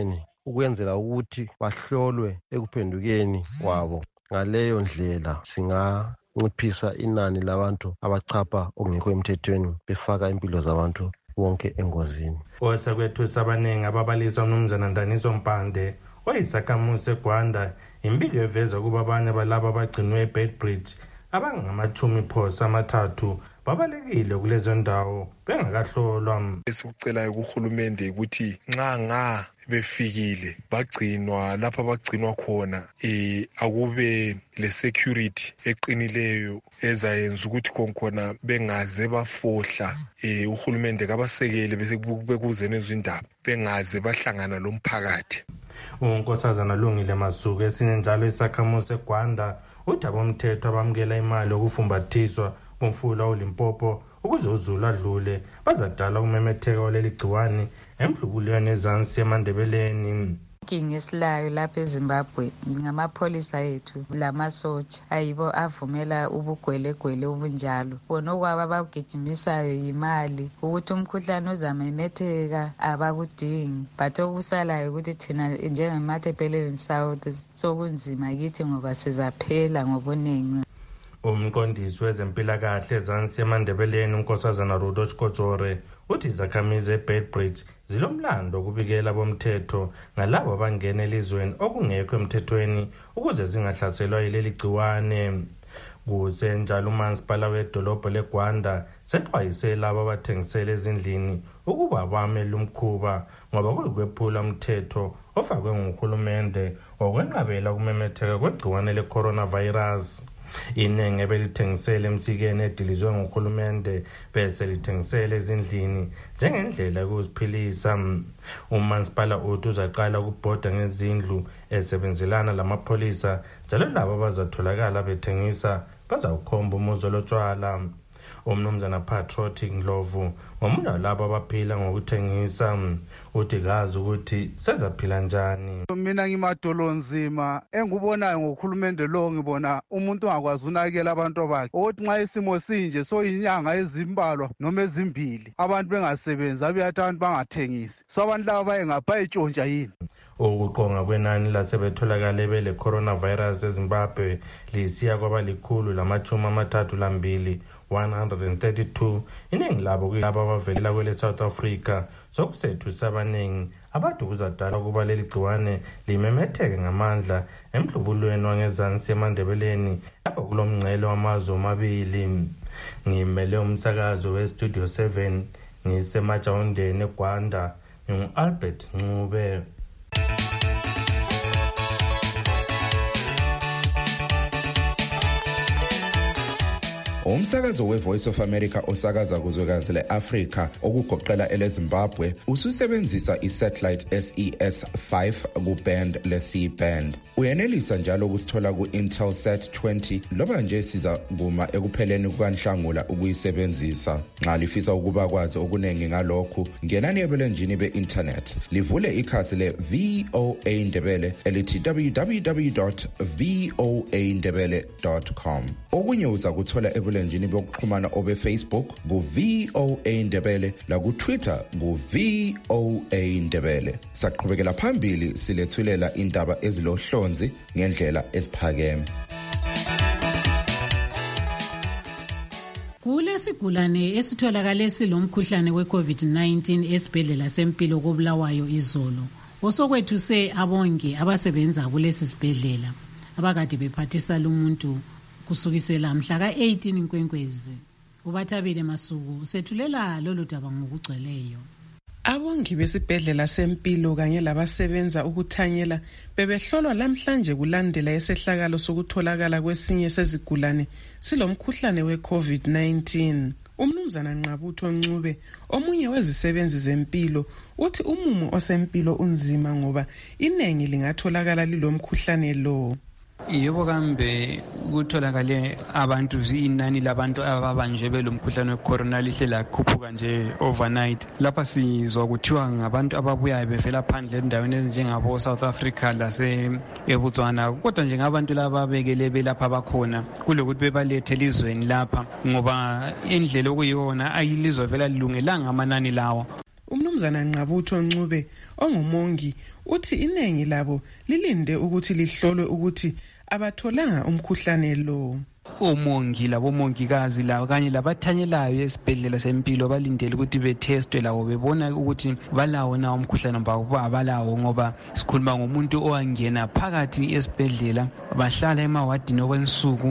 ukwenzela ukuthi bahlolwe ekuphendukeni kwabo. Ngaleyo ndlela singanciphisa inani labantu abachapha okungekho emthethweni befaka impilo zabantu bonke engozini. Osakwethu abaningi ababalisa uMnumzana Ndaniso Mpande oyisakhamuzi eGwanda impilo eveza kuba abanye balabo abagcinwe eBedbridge abangamachumi phosa amathathu babalekile kulezo ndawo bengakahlolwa. Esikucelayo kuhulumende ukuthi nxa nga befikile bagcinwa lapha bagcinwa khona eh akube le security eqinileyo ezayenza ukuthi konkhona bengaze bafohla eh uhulumende kabasekele bese bekuze nezindaba bengaze bahlangana lomphakathi. Unkosazana Lungile Masuku esinye njalo isakhamuzi eGwanda udaba omthetho abamkela imali okufumbathiswa kumfula uLimpopo ukuze uZulu adlule bazadala ukumemetheka oleli gciwane emhlubulweni ezansi eMandebeleni. Ngesilayo lapha eZimbabwe ngamapholisa ethu lamasotsha ayibo avumela ubugwelegwele obunjalo bona okwaba abagijimisayo yimali ukuthi umkhuhlane uzamemetheka abakudingi but okusalayo ukuthi thina njengeMatabeleland South sokunzima kithi ngoba sizaphela ngobuningi. Umqondisi wezempilakahle ezansi eMandebeleni unkosazana Rudo Chikotsore uthi izakhamizi eBedbridge zilomlando ukubikela bomthetho ngalabo abangena elizweni okungekho emthethweni ukuze zingahlaselwa yileli gciwane. Kusenjalo umasipala wedolobho leGwanda sexwayise labo abathengisela ezindlini ukuba bamele umkhuba ngoba kuyikwephula umthetho ofakwe nguhulumende okwenqabela ukumemetheka kwegciwane le-coronavirus. Inenge belithengisela emsikeni edilizwe nguhulumende bese lithengisela ezindlini njengendlela yokuziphilisa. Umasipala uthi uzaqala ukubhoda ngezindlu esebenzelana lamapholisa njalo labo abazatholakala bethengisa bazawukhomba umuzo lotshwala. Umnumzana Patriotic Ndlovu ngomunye walabo abaphila ngokuthengisa uthi kazi ukuthi sezaphila njani. Mina ngimadolo nzima engubonayo ngokhulumende lo ngibona umuntu ongakwazi unakela abantu bakhe othi nxa isimo sinje so inyanga ezimbalwa noma ezimbili abantu bengasebenzi abayathi abantu bangathengisi so abantu laba bayengapha etshontsha yini. Ukuqonga kwenani lasebetholakale bele coronavirus eZimbabwe lisiya kwaba likhulu lamachumi amathathu lambili one hundred thirty-two. Iningi labo kuyilabo abavelela kwele South Africa sokusethu sabaningi abantu kuzadala ukuba leli gciwane limemetheke ngamandla emhlubulweni wangezansi eMandebeleni lapho kulomngcele wamazwe omabili. Ngimele umsakazo weStudio seven ngisemajawundeni eGwanda ngingu-Albert Ncube. Umsakazo weVoice of America osakaza kuzwekazi le-Afrika okugoqela eleZimbabwe ususebenzisa isatellite S E S five kuband le-C band. Uyenelisa njalo ukusithola ku-Intelsat twenty loba nje siza kuma ekupheleni kukaNhlangula ukuyisebenzisa. Nxa lifisa ukuba kwazi okunengi ngalokhu ngenani ebulenjini be-internet livule ikhasi le-V O A Ndebele elithi w w w dot voa ndebele dot com. Okunye uza kuthola ebulenjini njini bokuxhumana obe Facebook ku V O A Ndebele la ku Twitter ku V O A Ndebele. Saqhubekela phambili silethulela indaba ezilohlonzi ngendlela esiphakeme. Kulesigulane esitholakale silomkhuhlane we-COVID nineteen esibhedlela sempilo koBulawayo izolo. Osokwethuse abonge abasebenza kulesi sibhedlela abakade bephathisa lumuntu kusukisela mhla ka eighteen Nkwenkwezi. Ubathabile Masuku usethulela lolu daba ngokugcweleyo. Abongi besibhedlela sempilo kanye labasebenza ukuthanyela bebehlolwa namhlanje kulandela esehlakalo sokutholakala kwesinye sezigulane silomkhuhlane we-COVID nineteen. Umnumzana Nqabutho Ncube omunye wezisebenzi zempilo uthi umumo osempilo unzima ngoba inengi lingatholakala lilomkhuhlane lo. Yebo kambe kutholakale abantu inani labantu ababanjwe belomkhuhlane wecorona lihle lakhuphuka nje overnight. Lapha sizwa kuthiwa ngabantu ababuya bevela phandle endaweni ezinjengabo South Africa lase eBotswana kodwa nje ngabantu laba bekele belapha abakhona kulokuthi bebalethe elizweni lapha ngoba indlela okuyiyona ayilizwe vela lilungelanga amanani lawa. Umnumzana umnumzana Nqabutho Ncube ongumongi uthi iningi labo lilinde ukuthi lihlolwe ukuthi abatholanga umkhuhlane lo. Omongi labomongikazi labo kanye labathanyelayo esibhedlela sempilo balindele ukuthi betestwe lawo bebona ukuthi balawo na umkhuhlane babo abalawo, ngoba sikhuluma ngomuntu owangena phakathi esibhedlela bahlala emawadini okwensuku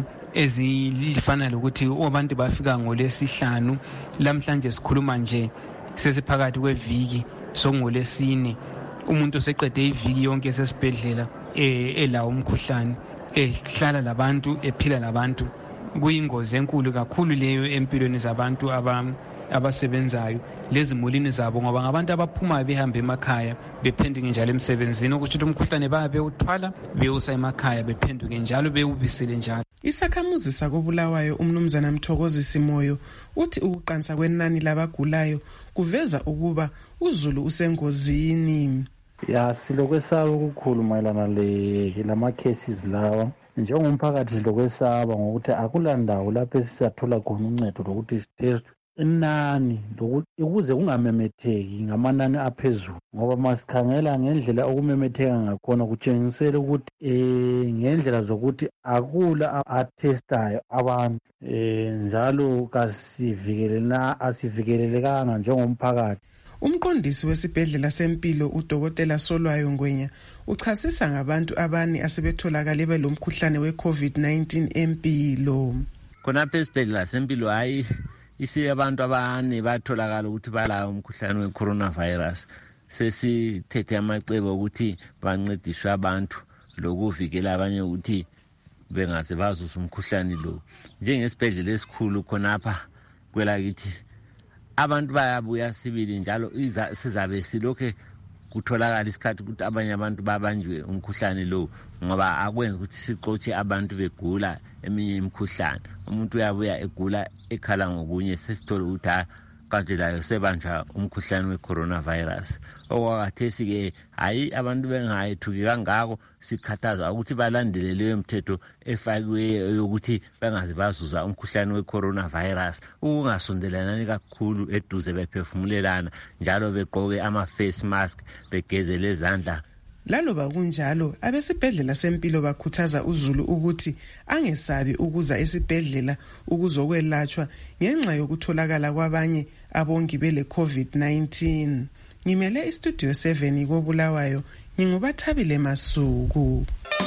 ezifana lokuthi abantu bafika ngolesihlanu, lamhlanje sikhuluma nje sesiphakathi kweviki sokungolesine, umuntu seqede iviki yonke esesibhedlela elawo umkhuhlane, ehlala labantu ephila labantu. Kuyingozi enkulu kakhulu leyo empilweni zabantu abasebenzayo lezimulini zabo, ngoba ngabantu abaphuma behambe emakhaya bephenduke njalo emsebenzini, ukuthi umkhuhlane babe uthwala beyusa emakhaya bephenduke njalo bewubisele njalo. Isakhamuzi sakobulawayo umnumzana Mthokozisi Moyo uthi ukuqansa kwenani labagulayo kuveza ukuba uZulu usengozini. Ya silokwesaba okukhulu mayelana le lama cases lawa. Njengomphakathi silokwesaba ngokuthi akulandawo lapho sisathola khona uncedo lokuthi sitestwe inani ukuze kungamemetheki ngamanani aphezulu, ngoba masikhangela ngendlela okumemetheka ngakhona kutshengisela ukuthi eh ngendlela zokuthi akula atestayo abantu eh njalo kasivikelelana asivikelelekanga njengomphakathi. Umqondisi wesibhedlela sempilo uDokotela Solwayo Ngwenya uchasisa ngabantu abani asebetholakala belomkhuhlane we-COVID nineteen empilo. Khonapha esibhedlela sempilo hayi isi abantu abane batholakala ukuthi balawo umkhuhlane we-coronavirus. Sesithethe amacebo ukuthi bancediswe abantu lokuvikela abanye ukuthi bengaze bazuza umkhuhlane lo. Njengesibhedlela esikhulu khonapha kwelakithi abantu bayabuya sibili njalo sizabe silokhe kutholakala isikhathi ukuthi abanye abantu babanjwe umkhuhlane lo, ngoba akwenza ukuthi sixotshe abantu begula eminye imikhuhlane. Umuntu uyabuya egula ekhala ngokunye sesithola ukuthi kanti layo sebanja umkhuhlane we-coronavirus. Okwakathesi ke hayi abantu bengayithuki kangako, sikhathaza ukuthi balandele leyo mthetho efakiweyo yokuthi bengaze bazuza umkhuhlane we-coronavirus, ukungasondelanani kakhulu eduze bephefumulelana njalo begqoke ama-face mask begezele izandla. Laloba kunjalo abesibhedlela sempilo bakhuthaza uZulu ukuthi angesabi ukuza esibhedlela ukuzokwelatshwa ngenxa yokutholakala kwabanye abongi bele COVID nineteen. Ngimele istudio seven koBulawayo, ngingubathabile Masuku.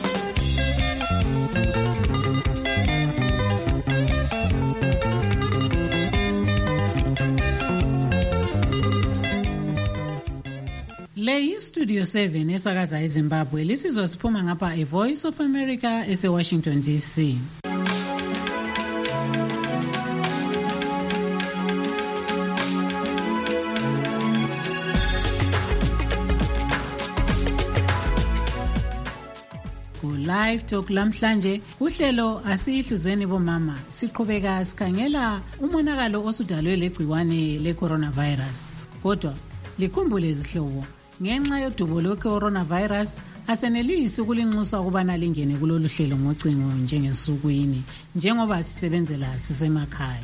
Le iStudio seven esakaza eZimbabwe lisizwa siphuma ngapha e Voice of America ese Washington D C. Live Talk lamhlanje uhlelo asihluzeni bomama siqhubeka sikhangela umonakalo osudalwe legciwane le-coronavirus. Kodwa likhumbule izihlobo, ngenxa yodubo lwe-coronavirus asenelisi ukulinxusa ukubana lingene kulolu hlelo ngocingo njengesukwini njengoba sisebenzela sisemakhaya.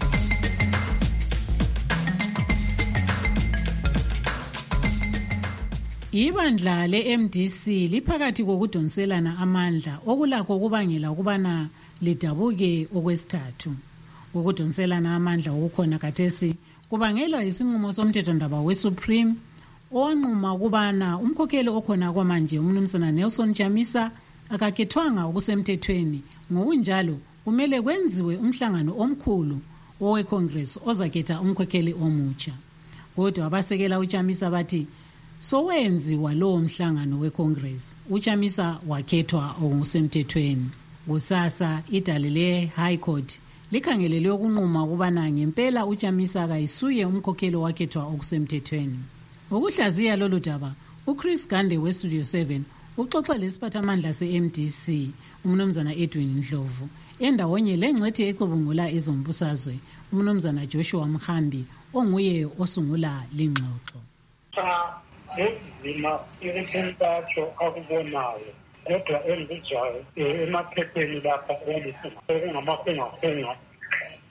Ibandla le-M D C liphakathi kokudonselana amandla okulakho kubangela ukubana lidabuke okwesithathu. Ukudonselana amandla okukhona kathesi kubangelwa isinqumo somthethondaba we-Supreme owanquma ukubana umkhokheli okhona kwamanje umnumzana Nelson Chamisa akakhethwanga okusemthethweni, ngokunjalo kumele kwenziwe umhlangano omkhulu owe-Congress ozakhetha umkhokheli omutsha. Kodwa abasekela uChamisa bathi sowenziwa lowo mhlangano we-Congress uChamisa wakhethwa okusemthethweni. Kusasa idale le-High Court likhangelele ukunquma ukubana ngempela uChamisa akayisuye umkhokheli wakhethwa okusemthethweni. Ngokuhlaziya lolu daba uChris Gande weStudio seven uxoxa lesiphathamandla se-M D C umnumzana Edwin Ndlovu endawonye lengcwethi exubungula ezombusazwe umnumzana Joshua Mhambi onguye osungula lingxoxo. Lezima ikuntatho akubonayo kodwa enzijayo emaphepheni lapha okungamakhengakhenga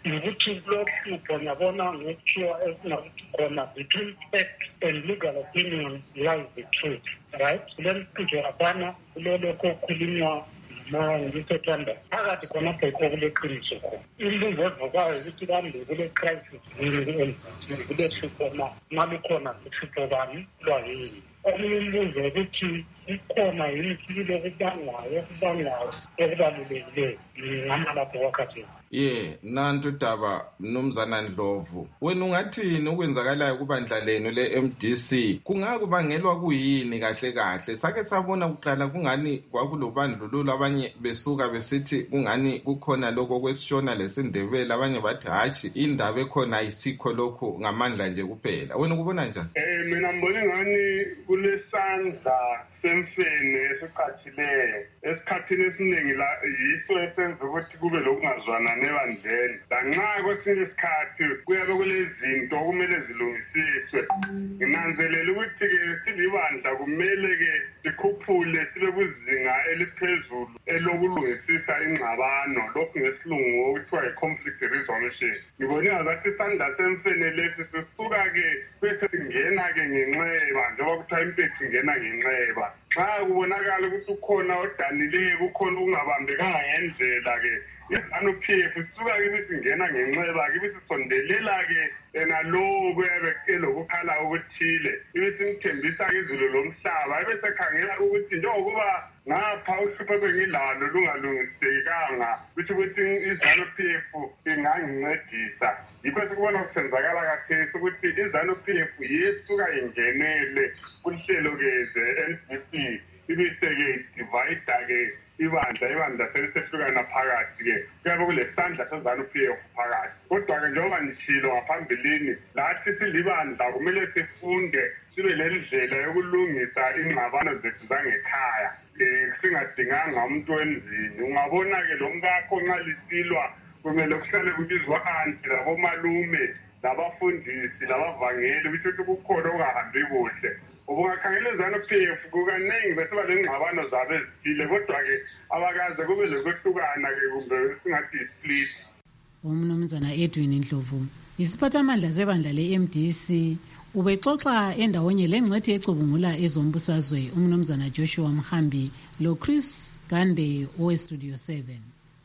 ukuthi lohlupho ngiyabona ngekuthiwa esingakuthi khona between fact and legal opinion lies the truth, right? Kule msijo yabana kulolokho okukhulunywa ma ngiyithanda phakathi khonapho yikho kuleqiniso khona. Imibuzo evukayo ukuthi kambe kule crisis yini kule hlupho na malukhona uhlupho bani lwayini. Omunye umbuzo ukuthi ikhona yini isilo okubangayo okubangayo okubalulekileyo ngamalapho wakhathini. Ye nantu daba mnumzana Ndlovu, wena ungathini okwenzakalayo kubandla lenu le M D C? Kungakubangelwa kuyini kahle kahle? Sake sabona kuqala kungani kwakulobandlululo, abanye besuka besithi kungani kukhona lokho kwesishona lesindebele, abanye bathi hachi indaba ekhona ayisikho lokho ngamandla nje kuphela. Wena ukubona njani? Eh mina ngibona ngani kulesandla semfene esiqhathileyo esikhathini esiningi la yiso esenza ukuthi kube lokungazwana nebandleni. Lanxa kwesinye isikhathi kuyabe kulezinto okumele zilungisiswe. Nginanzelela ukuthi-ke silibandla kumele-ke sikhuphule sibe kuzinga eliphezulu elokulungisisa ingxabano, lokhu ngesilungu okuthiwa yi-conflict resolution. Ngibone ngazathi isandla semfene lesi sisuka-ke bese singena-ke ngenxeba, njengoba kuthiwa impethu ingena ngenxeba. Xa kubonakala ukuthi ukhona odanileyo, kukhona ukungabambekanga ngendlela-ke, izanu P F sisuka-ke ibisingena ngenxeba-ke ibisisondelela-ke enalowo kuyabe elokukhala okuthile, ibisimthembisa-ke izulu lomhlaba, ebesekhangela ukuthi njengokuba ngapha uhlupho ebengilalo lungalungisekanga ukuthi ukuthi izanu P F ingangincedisa. Yikho sikubona kusenzakala kathesi ukuthi izanu P F yesuka ingenele kuhlelo-ke N D C ibise-ke divide-ke ibandla ibandla selisehlukana phakathi-ke kuyabe kulesandla sezanu P F phakathi. Kodwa-ke njengoba ngishilo ngaphambilini, lathi silibandla kumele sifunde sibe lendlela yokulungisa ingxabano zethu zangekhaya, um singadinganga umuntu wemzini. Ungabona-ke lo mkakho nxa lisilwa kumele kuhlale kubizwa anti labomalume labafundisi labavangeli ukuthi ukuthi kukhona okungahambi kuhle. Ubungakhangela izanu P F kukaningi besiba lengxabano zabo ezithile, kodwa-ke abakaze kube lokwehlukana-ke kumbe singathi yi-split. Umnumzana Edwin Ndlovu, isiphathamandla sebandla le-M D C, ubexoxa endawonye lengcwethi ecubungula ezombusazwe umnumzana Joshua Mhambi lo Chris Gande owe-Studio seven.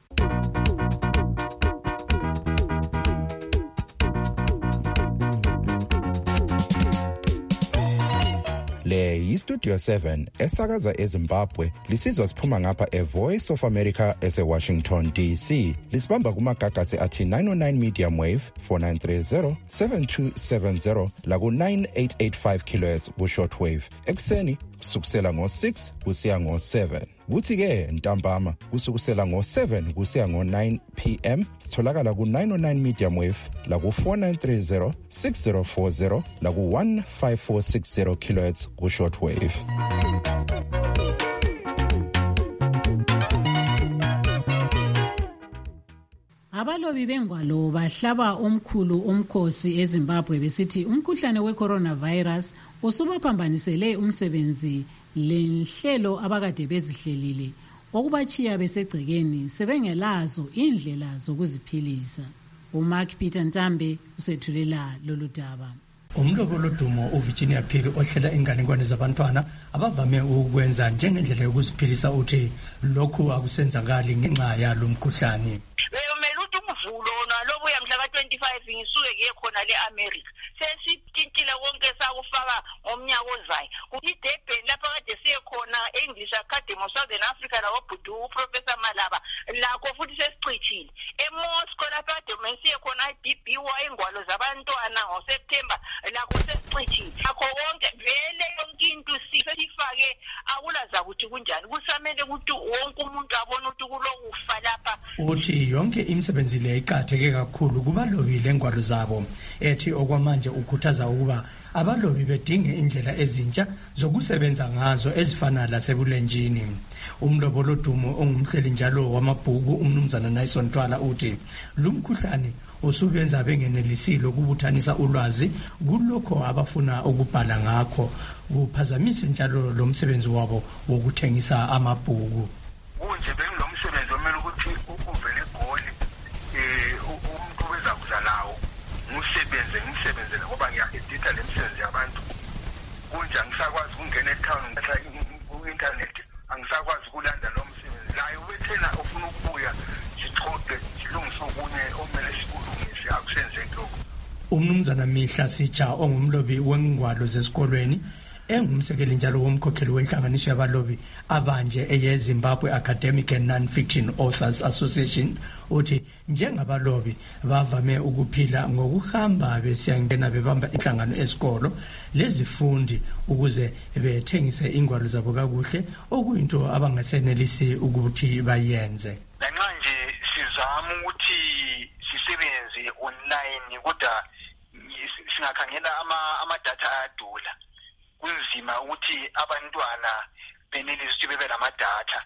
Le yi-Studio seven esakaza eZimbabwe, lisizwa siphuma ngapha e-Voice of America ese-Washington D C. Lisibamba kumagagasi athi nine oh nine medium wave four nine three zero seven two seven zero laku nine eight eight five kilohertz ku-short wave. Ekuseni kusukusela ngo-six kusiya ngo-seven. Kuthi-ke ntambama kusukusela ngo-seven kusiya ngo-nine p m sitholakala ku-nine oh nine medium wave laku four nine three zero six zero four zero laku one five four six zero kilohertz ku-short wave. Abalobi bengwalo bahlaba omkhulu omkhosi eZimbabwe besithi umkhuhlane we-coronavirus usubaphambanisele umsebenzi lenhlelo abakade bezihlelile okubachiya besegcekeni sebengelazo indlela zokuziphilisa. uMark Peter Ntambe usethulela lolu daba. Umlobo lodumo uVirginia Phiri ohlela inganekwane zabantwana abavame ukwenza njengendlela yokuziphilisa uthi lokhu akusenzakali ngenxa yalo mkhuhlane. Lobuya mhla ka twenty-five ngisuke ngiye khona le-America sesitintile konke sakufaka ngomnyaka ozayo idebheni lapha kade siye khona e-English Academy of Southern Africa labobhudu uprofessor Malaba lakho futhi sesicithile eMoscow lapha kade siye khona i-B B Y ingwalo zabantwana ngoSeptember lakho sesicithile akho konke vele yonke into sifake akulaza ukuthi kunjani kusamele ukuthi wonke umuntu abone ukuthi kulokufa lapha uthi yonke imisebenzi le iqhatheke kakhulu kubalobi lengwalo zabo ethi okwamanje ukhuthaza ukuba abalobi bedinge indlela ezintsha zokusebenza ngazo ezifana lasebulenjini. Umlobo lodumo ongumhleli njalo wamabhuku umnumzana Naison Twala uthi lumkhuhlane usubenza bengenelisile ukubuthanisa ulwazi kulokho abafuna ukubhala ngakho kuphazamise njalo lo msebenzi wabo wokuthengisa amabhuku. Kunje bengilomsebenzi omele ukuthi uvele egoli eh umuntu town ku-internet angisakwazi ukulanda lo msebenzi layo wethena ofuna ukubuya sichode silungise okunye omele sikulungise akusenzeki lokho. Umnumzana Mihla Sitsha ongumlobi wengwalo zesikolweni engumsekeli njalo womkhokheli wenhlanganiso yabalobi abanje eyeZimbabwe Academic and Non-Fiction Authors Association uthi njengabalobi bavame ukuphila ngokuhamba besiyangena bebamba inhlangano esikolo lezifundi ukuze bethengise ingwalo zabo kakuhle okuyinto abangasenelisi ukuthi bayenze. Lanxa nje sizama ukuthi sisebenze online kodwa singakhangela ama ama data ayadula. Kunzima ukuthi abantwana benelise ukuthi bebe namadatha.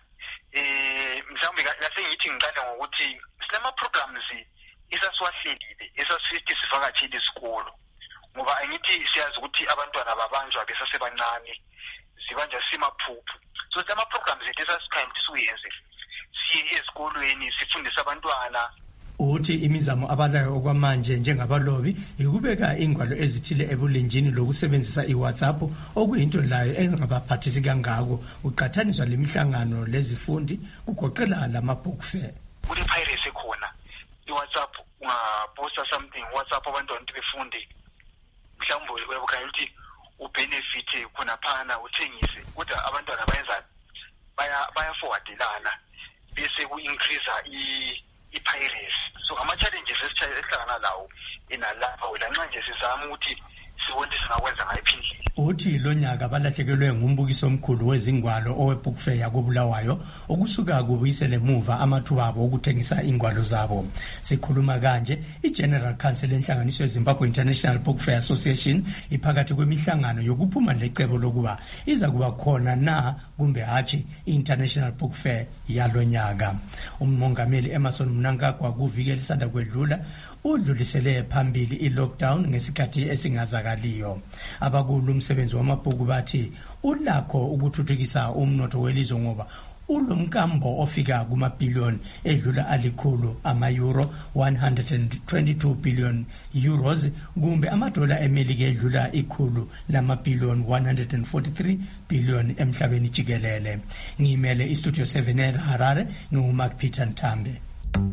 Eh mhlawumbe lase ngithi ngiqale ngokuthi sinama programs esasiwahlelile esasithi sivakatshele isikolo. Ngoba angithi siyazi ukuthi abantwana babanjwa besasebancane zibanjwa simaphuphu. So sinama programs esasikhaya siyenze. Siye esikolweni sifundisa abantwana. Uthi imizamo abalayo okwamanje njengabalobi ikubeka ingwalo ezithile ebulenjini lokusebenzisa iWhatsApp okuyinto layo engabaphathisi kangako uqhathaniswa lemihlangano lezifundi kugoqela lamabook fair. Kule piracy ekhona iWhatsApp ungaposta something WhatsApp abantwana ukuthi befunde mhlawumbe uyabukhanya ukuthi ubenefit khona phana uthengise kodwa abantwana bayenza baya baya forwardelana bese ku increase i i-piracy. So ama-challenges esihlangana lawo inalapho lanxa nje sizama ukuthi sibone singakwenza ngayiphi indlela. Uthi lo nyaka balahlekelwe ngumbukiso omkhulu wezingwalo owe-book fair yakobulawayo okusuka kubuyisele emuva amathuba abo okuthengisa ingwalo zabo. Sikhuluma kanje i-General Council enhlanganiso yeZimbabwe International Book Fair Association iphakathi kwemihlangano yokuphuma lecebo lokuba iza kuba khona na kumbe hatshi i-International Book Fair yalonyaka. Umongameli Emerson Mnangagwa kuvike lisanda kwedlula udlulisele phambili i-lockdown ngesikhathi esingazakaliyo. Abakulu umsebenzi wamabhuku bathi ulakho ukuthuthukisa umnotho welizwe ngoba ulomkambo ofika kumabhillion edlula alikhulu ama-euro one hundred twenty-two billion euros kumbe amadola emelika edlula ikhulu lamabhillion one hundred forty-three billion emhlabeni jikelele. Ngimele istudio seven eHarare nguMark Peter Ntambe.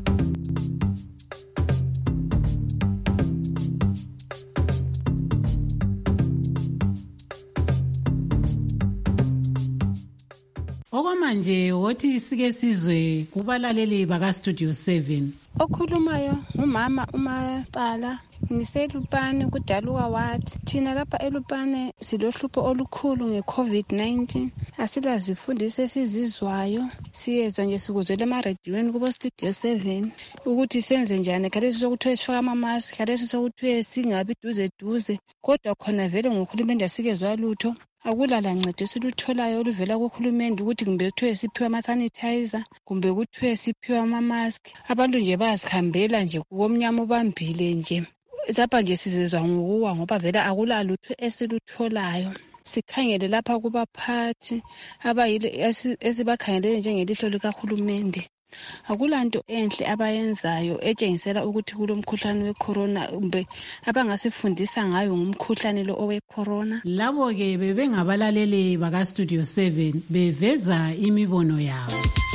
Okwamanje wothi sike sizwe kubalaleli baka Studio seven. Okhulumayo ngumama uMapala ngiselupane kudaluka wathi thina lapha elupane silohlupho olukhulu ngeCovid nineteen asilazifundise esizizwayo siyezwa nje sikuzwele emarediyweni kubo Studio seven ukuthi senze njani khalesi sokuthiwe sifaka ama-mask khalesi sokuthiwe singabi duze duze kodwa khona vele ngokhulumende asikezwa lutho. Akulala ncedo esilutholayo oluvela kuhulumende ukuthi kumbe kuthiwe siphiwe ama-sanitizer kumbe kuthiwe siphiwe ama-mask. Abantu nje bayazihambela nje kuwomnyama ubambile nje. Lapha nje sizezwa ngokuwa ngoba vele akula lutho esilutholayo. Sikhangele lapha kubaphathi abayile esibakhangelele njengelihlo likahulumende. Akulanto enhle abayenzayo etshengisela ukuthi kulomkhuhlane wecorona kumbe abangasifundisa ngayo ngumkhuhlane lo owecorona. Labo ke bebengabalaleli baka Studio seven beveza imibono yabo.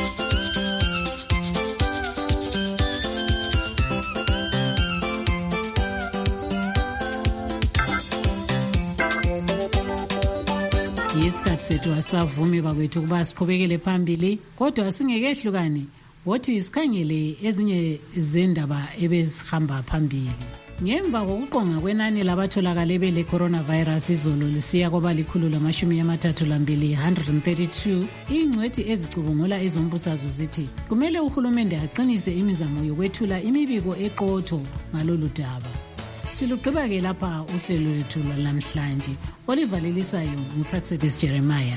Isikhathi sethu asavumi bakwethu kuba siqhubekele phambili kodwa singekehlukane wothi isikhangele ezinye zendaba ebezihamba phambili. Ngemva kokuqonga kwenani labatholakale bele coronavirus izolo lisiya kwaba likhulu lamashumi amathathu lambili one hundred thirty-two, ingcwethi ezicubungula ezombusazwe zithi kumele uhulumende aqinise imizamo yokwethula imibiko eqotho ngalolu daba. Silugqiba ke lapha uhlelo lethu namhlanje olivalelisayo nguPraxedis Jeremiah.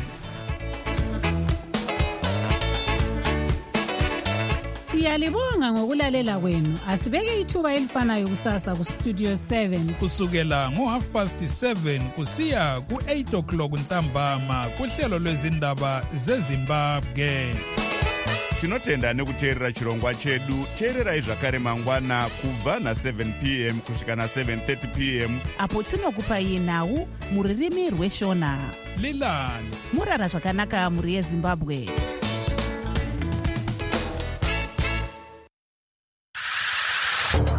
Siyalibonga ngokulalela kwenu. Asibeke ithuba elifanayo kusasa ku Studio seven kusukela ngo half past seven kusiya ku eight o'clock ntambama kuhlelo lwezindaba zeZimbabwe. tinotenda nekuteerera chirongwa chedu. Teererai zvakare mangwana kubva na-seven p m kusvika na-seven thirty p m apo tinokupai nhau muririmi rweshona. Lilani murara zvakanaka muri yeZimbabwe.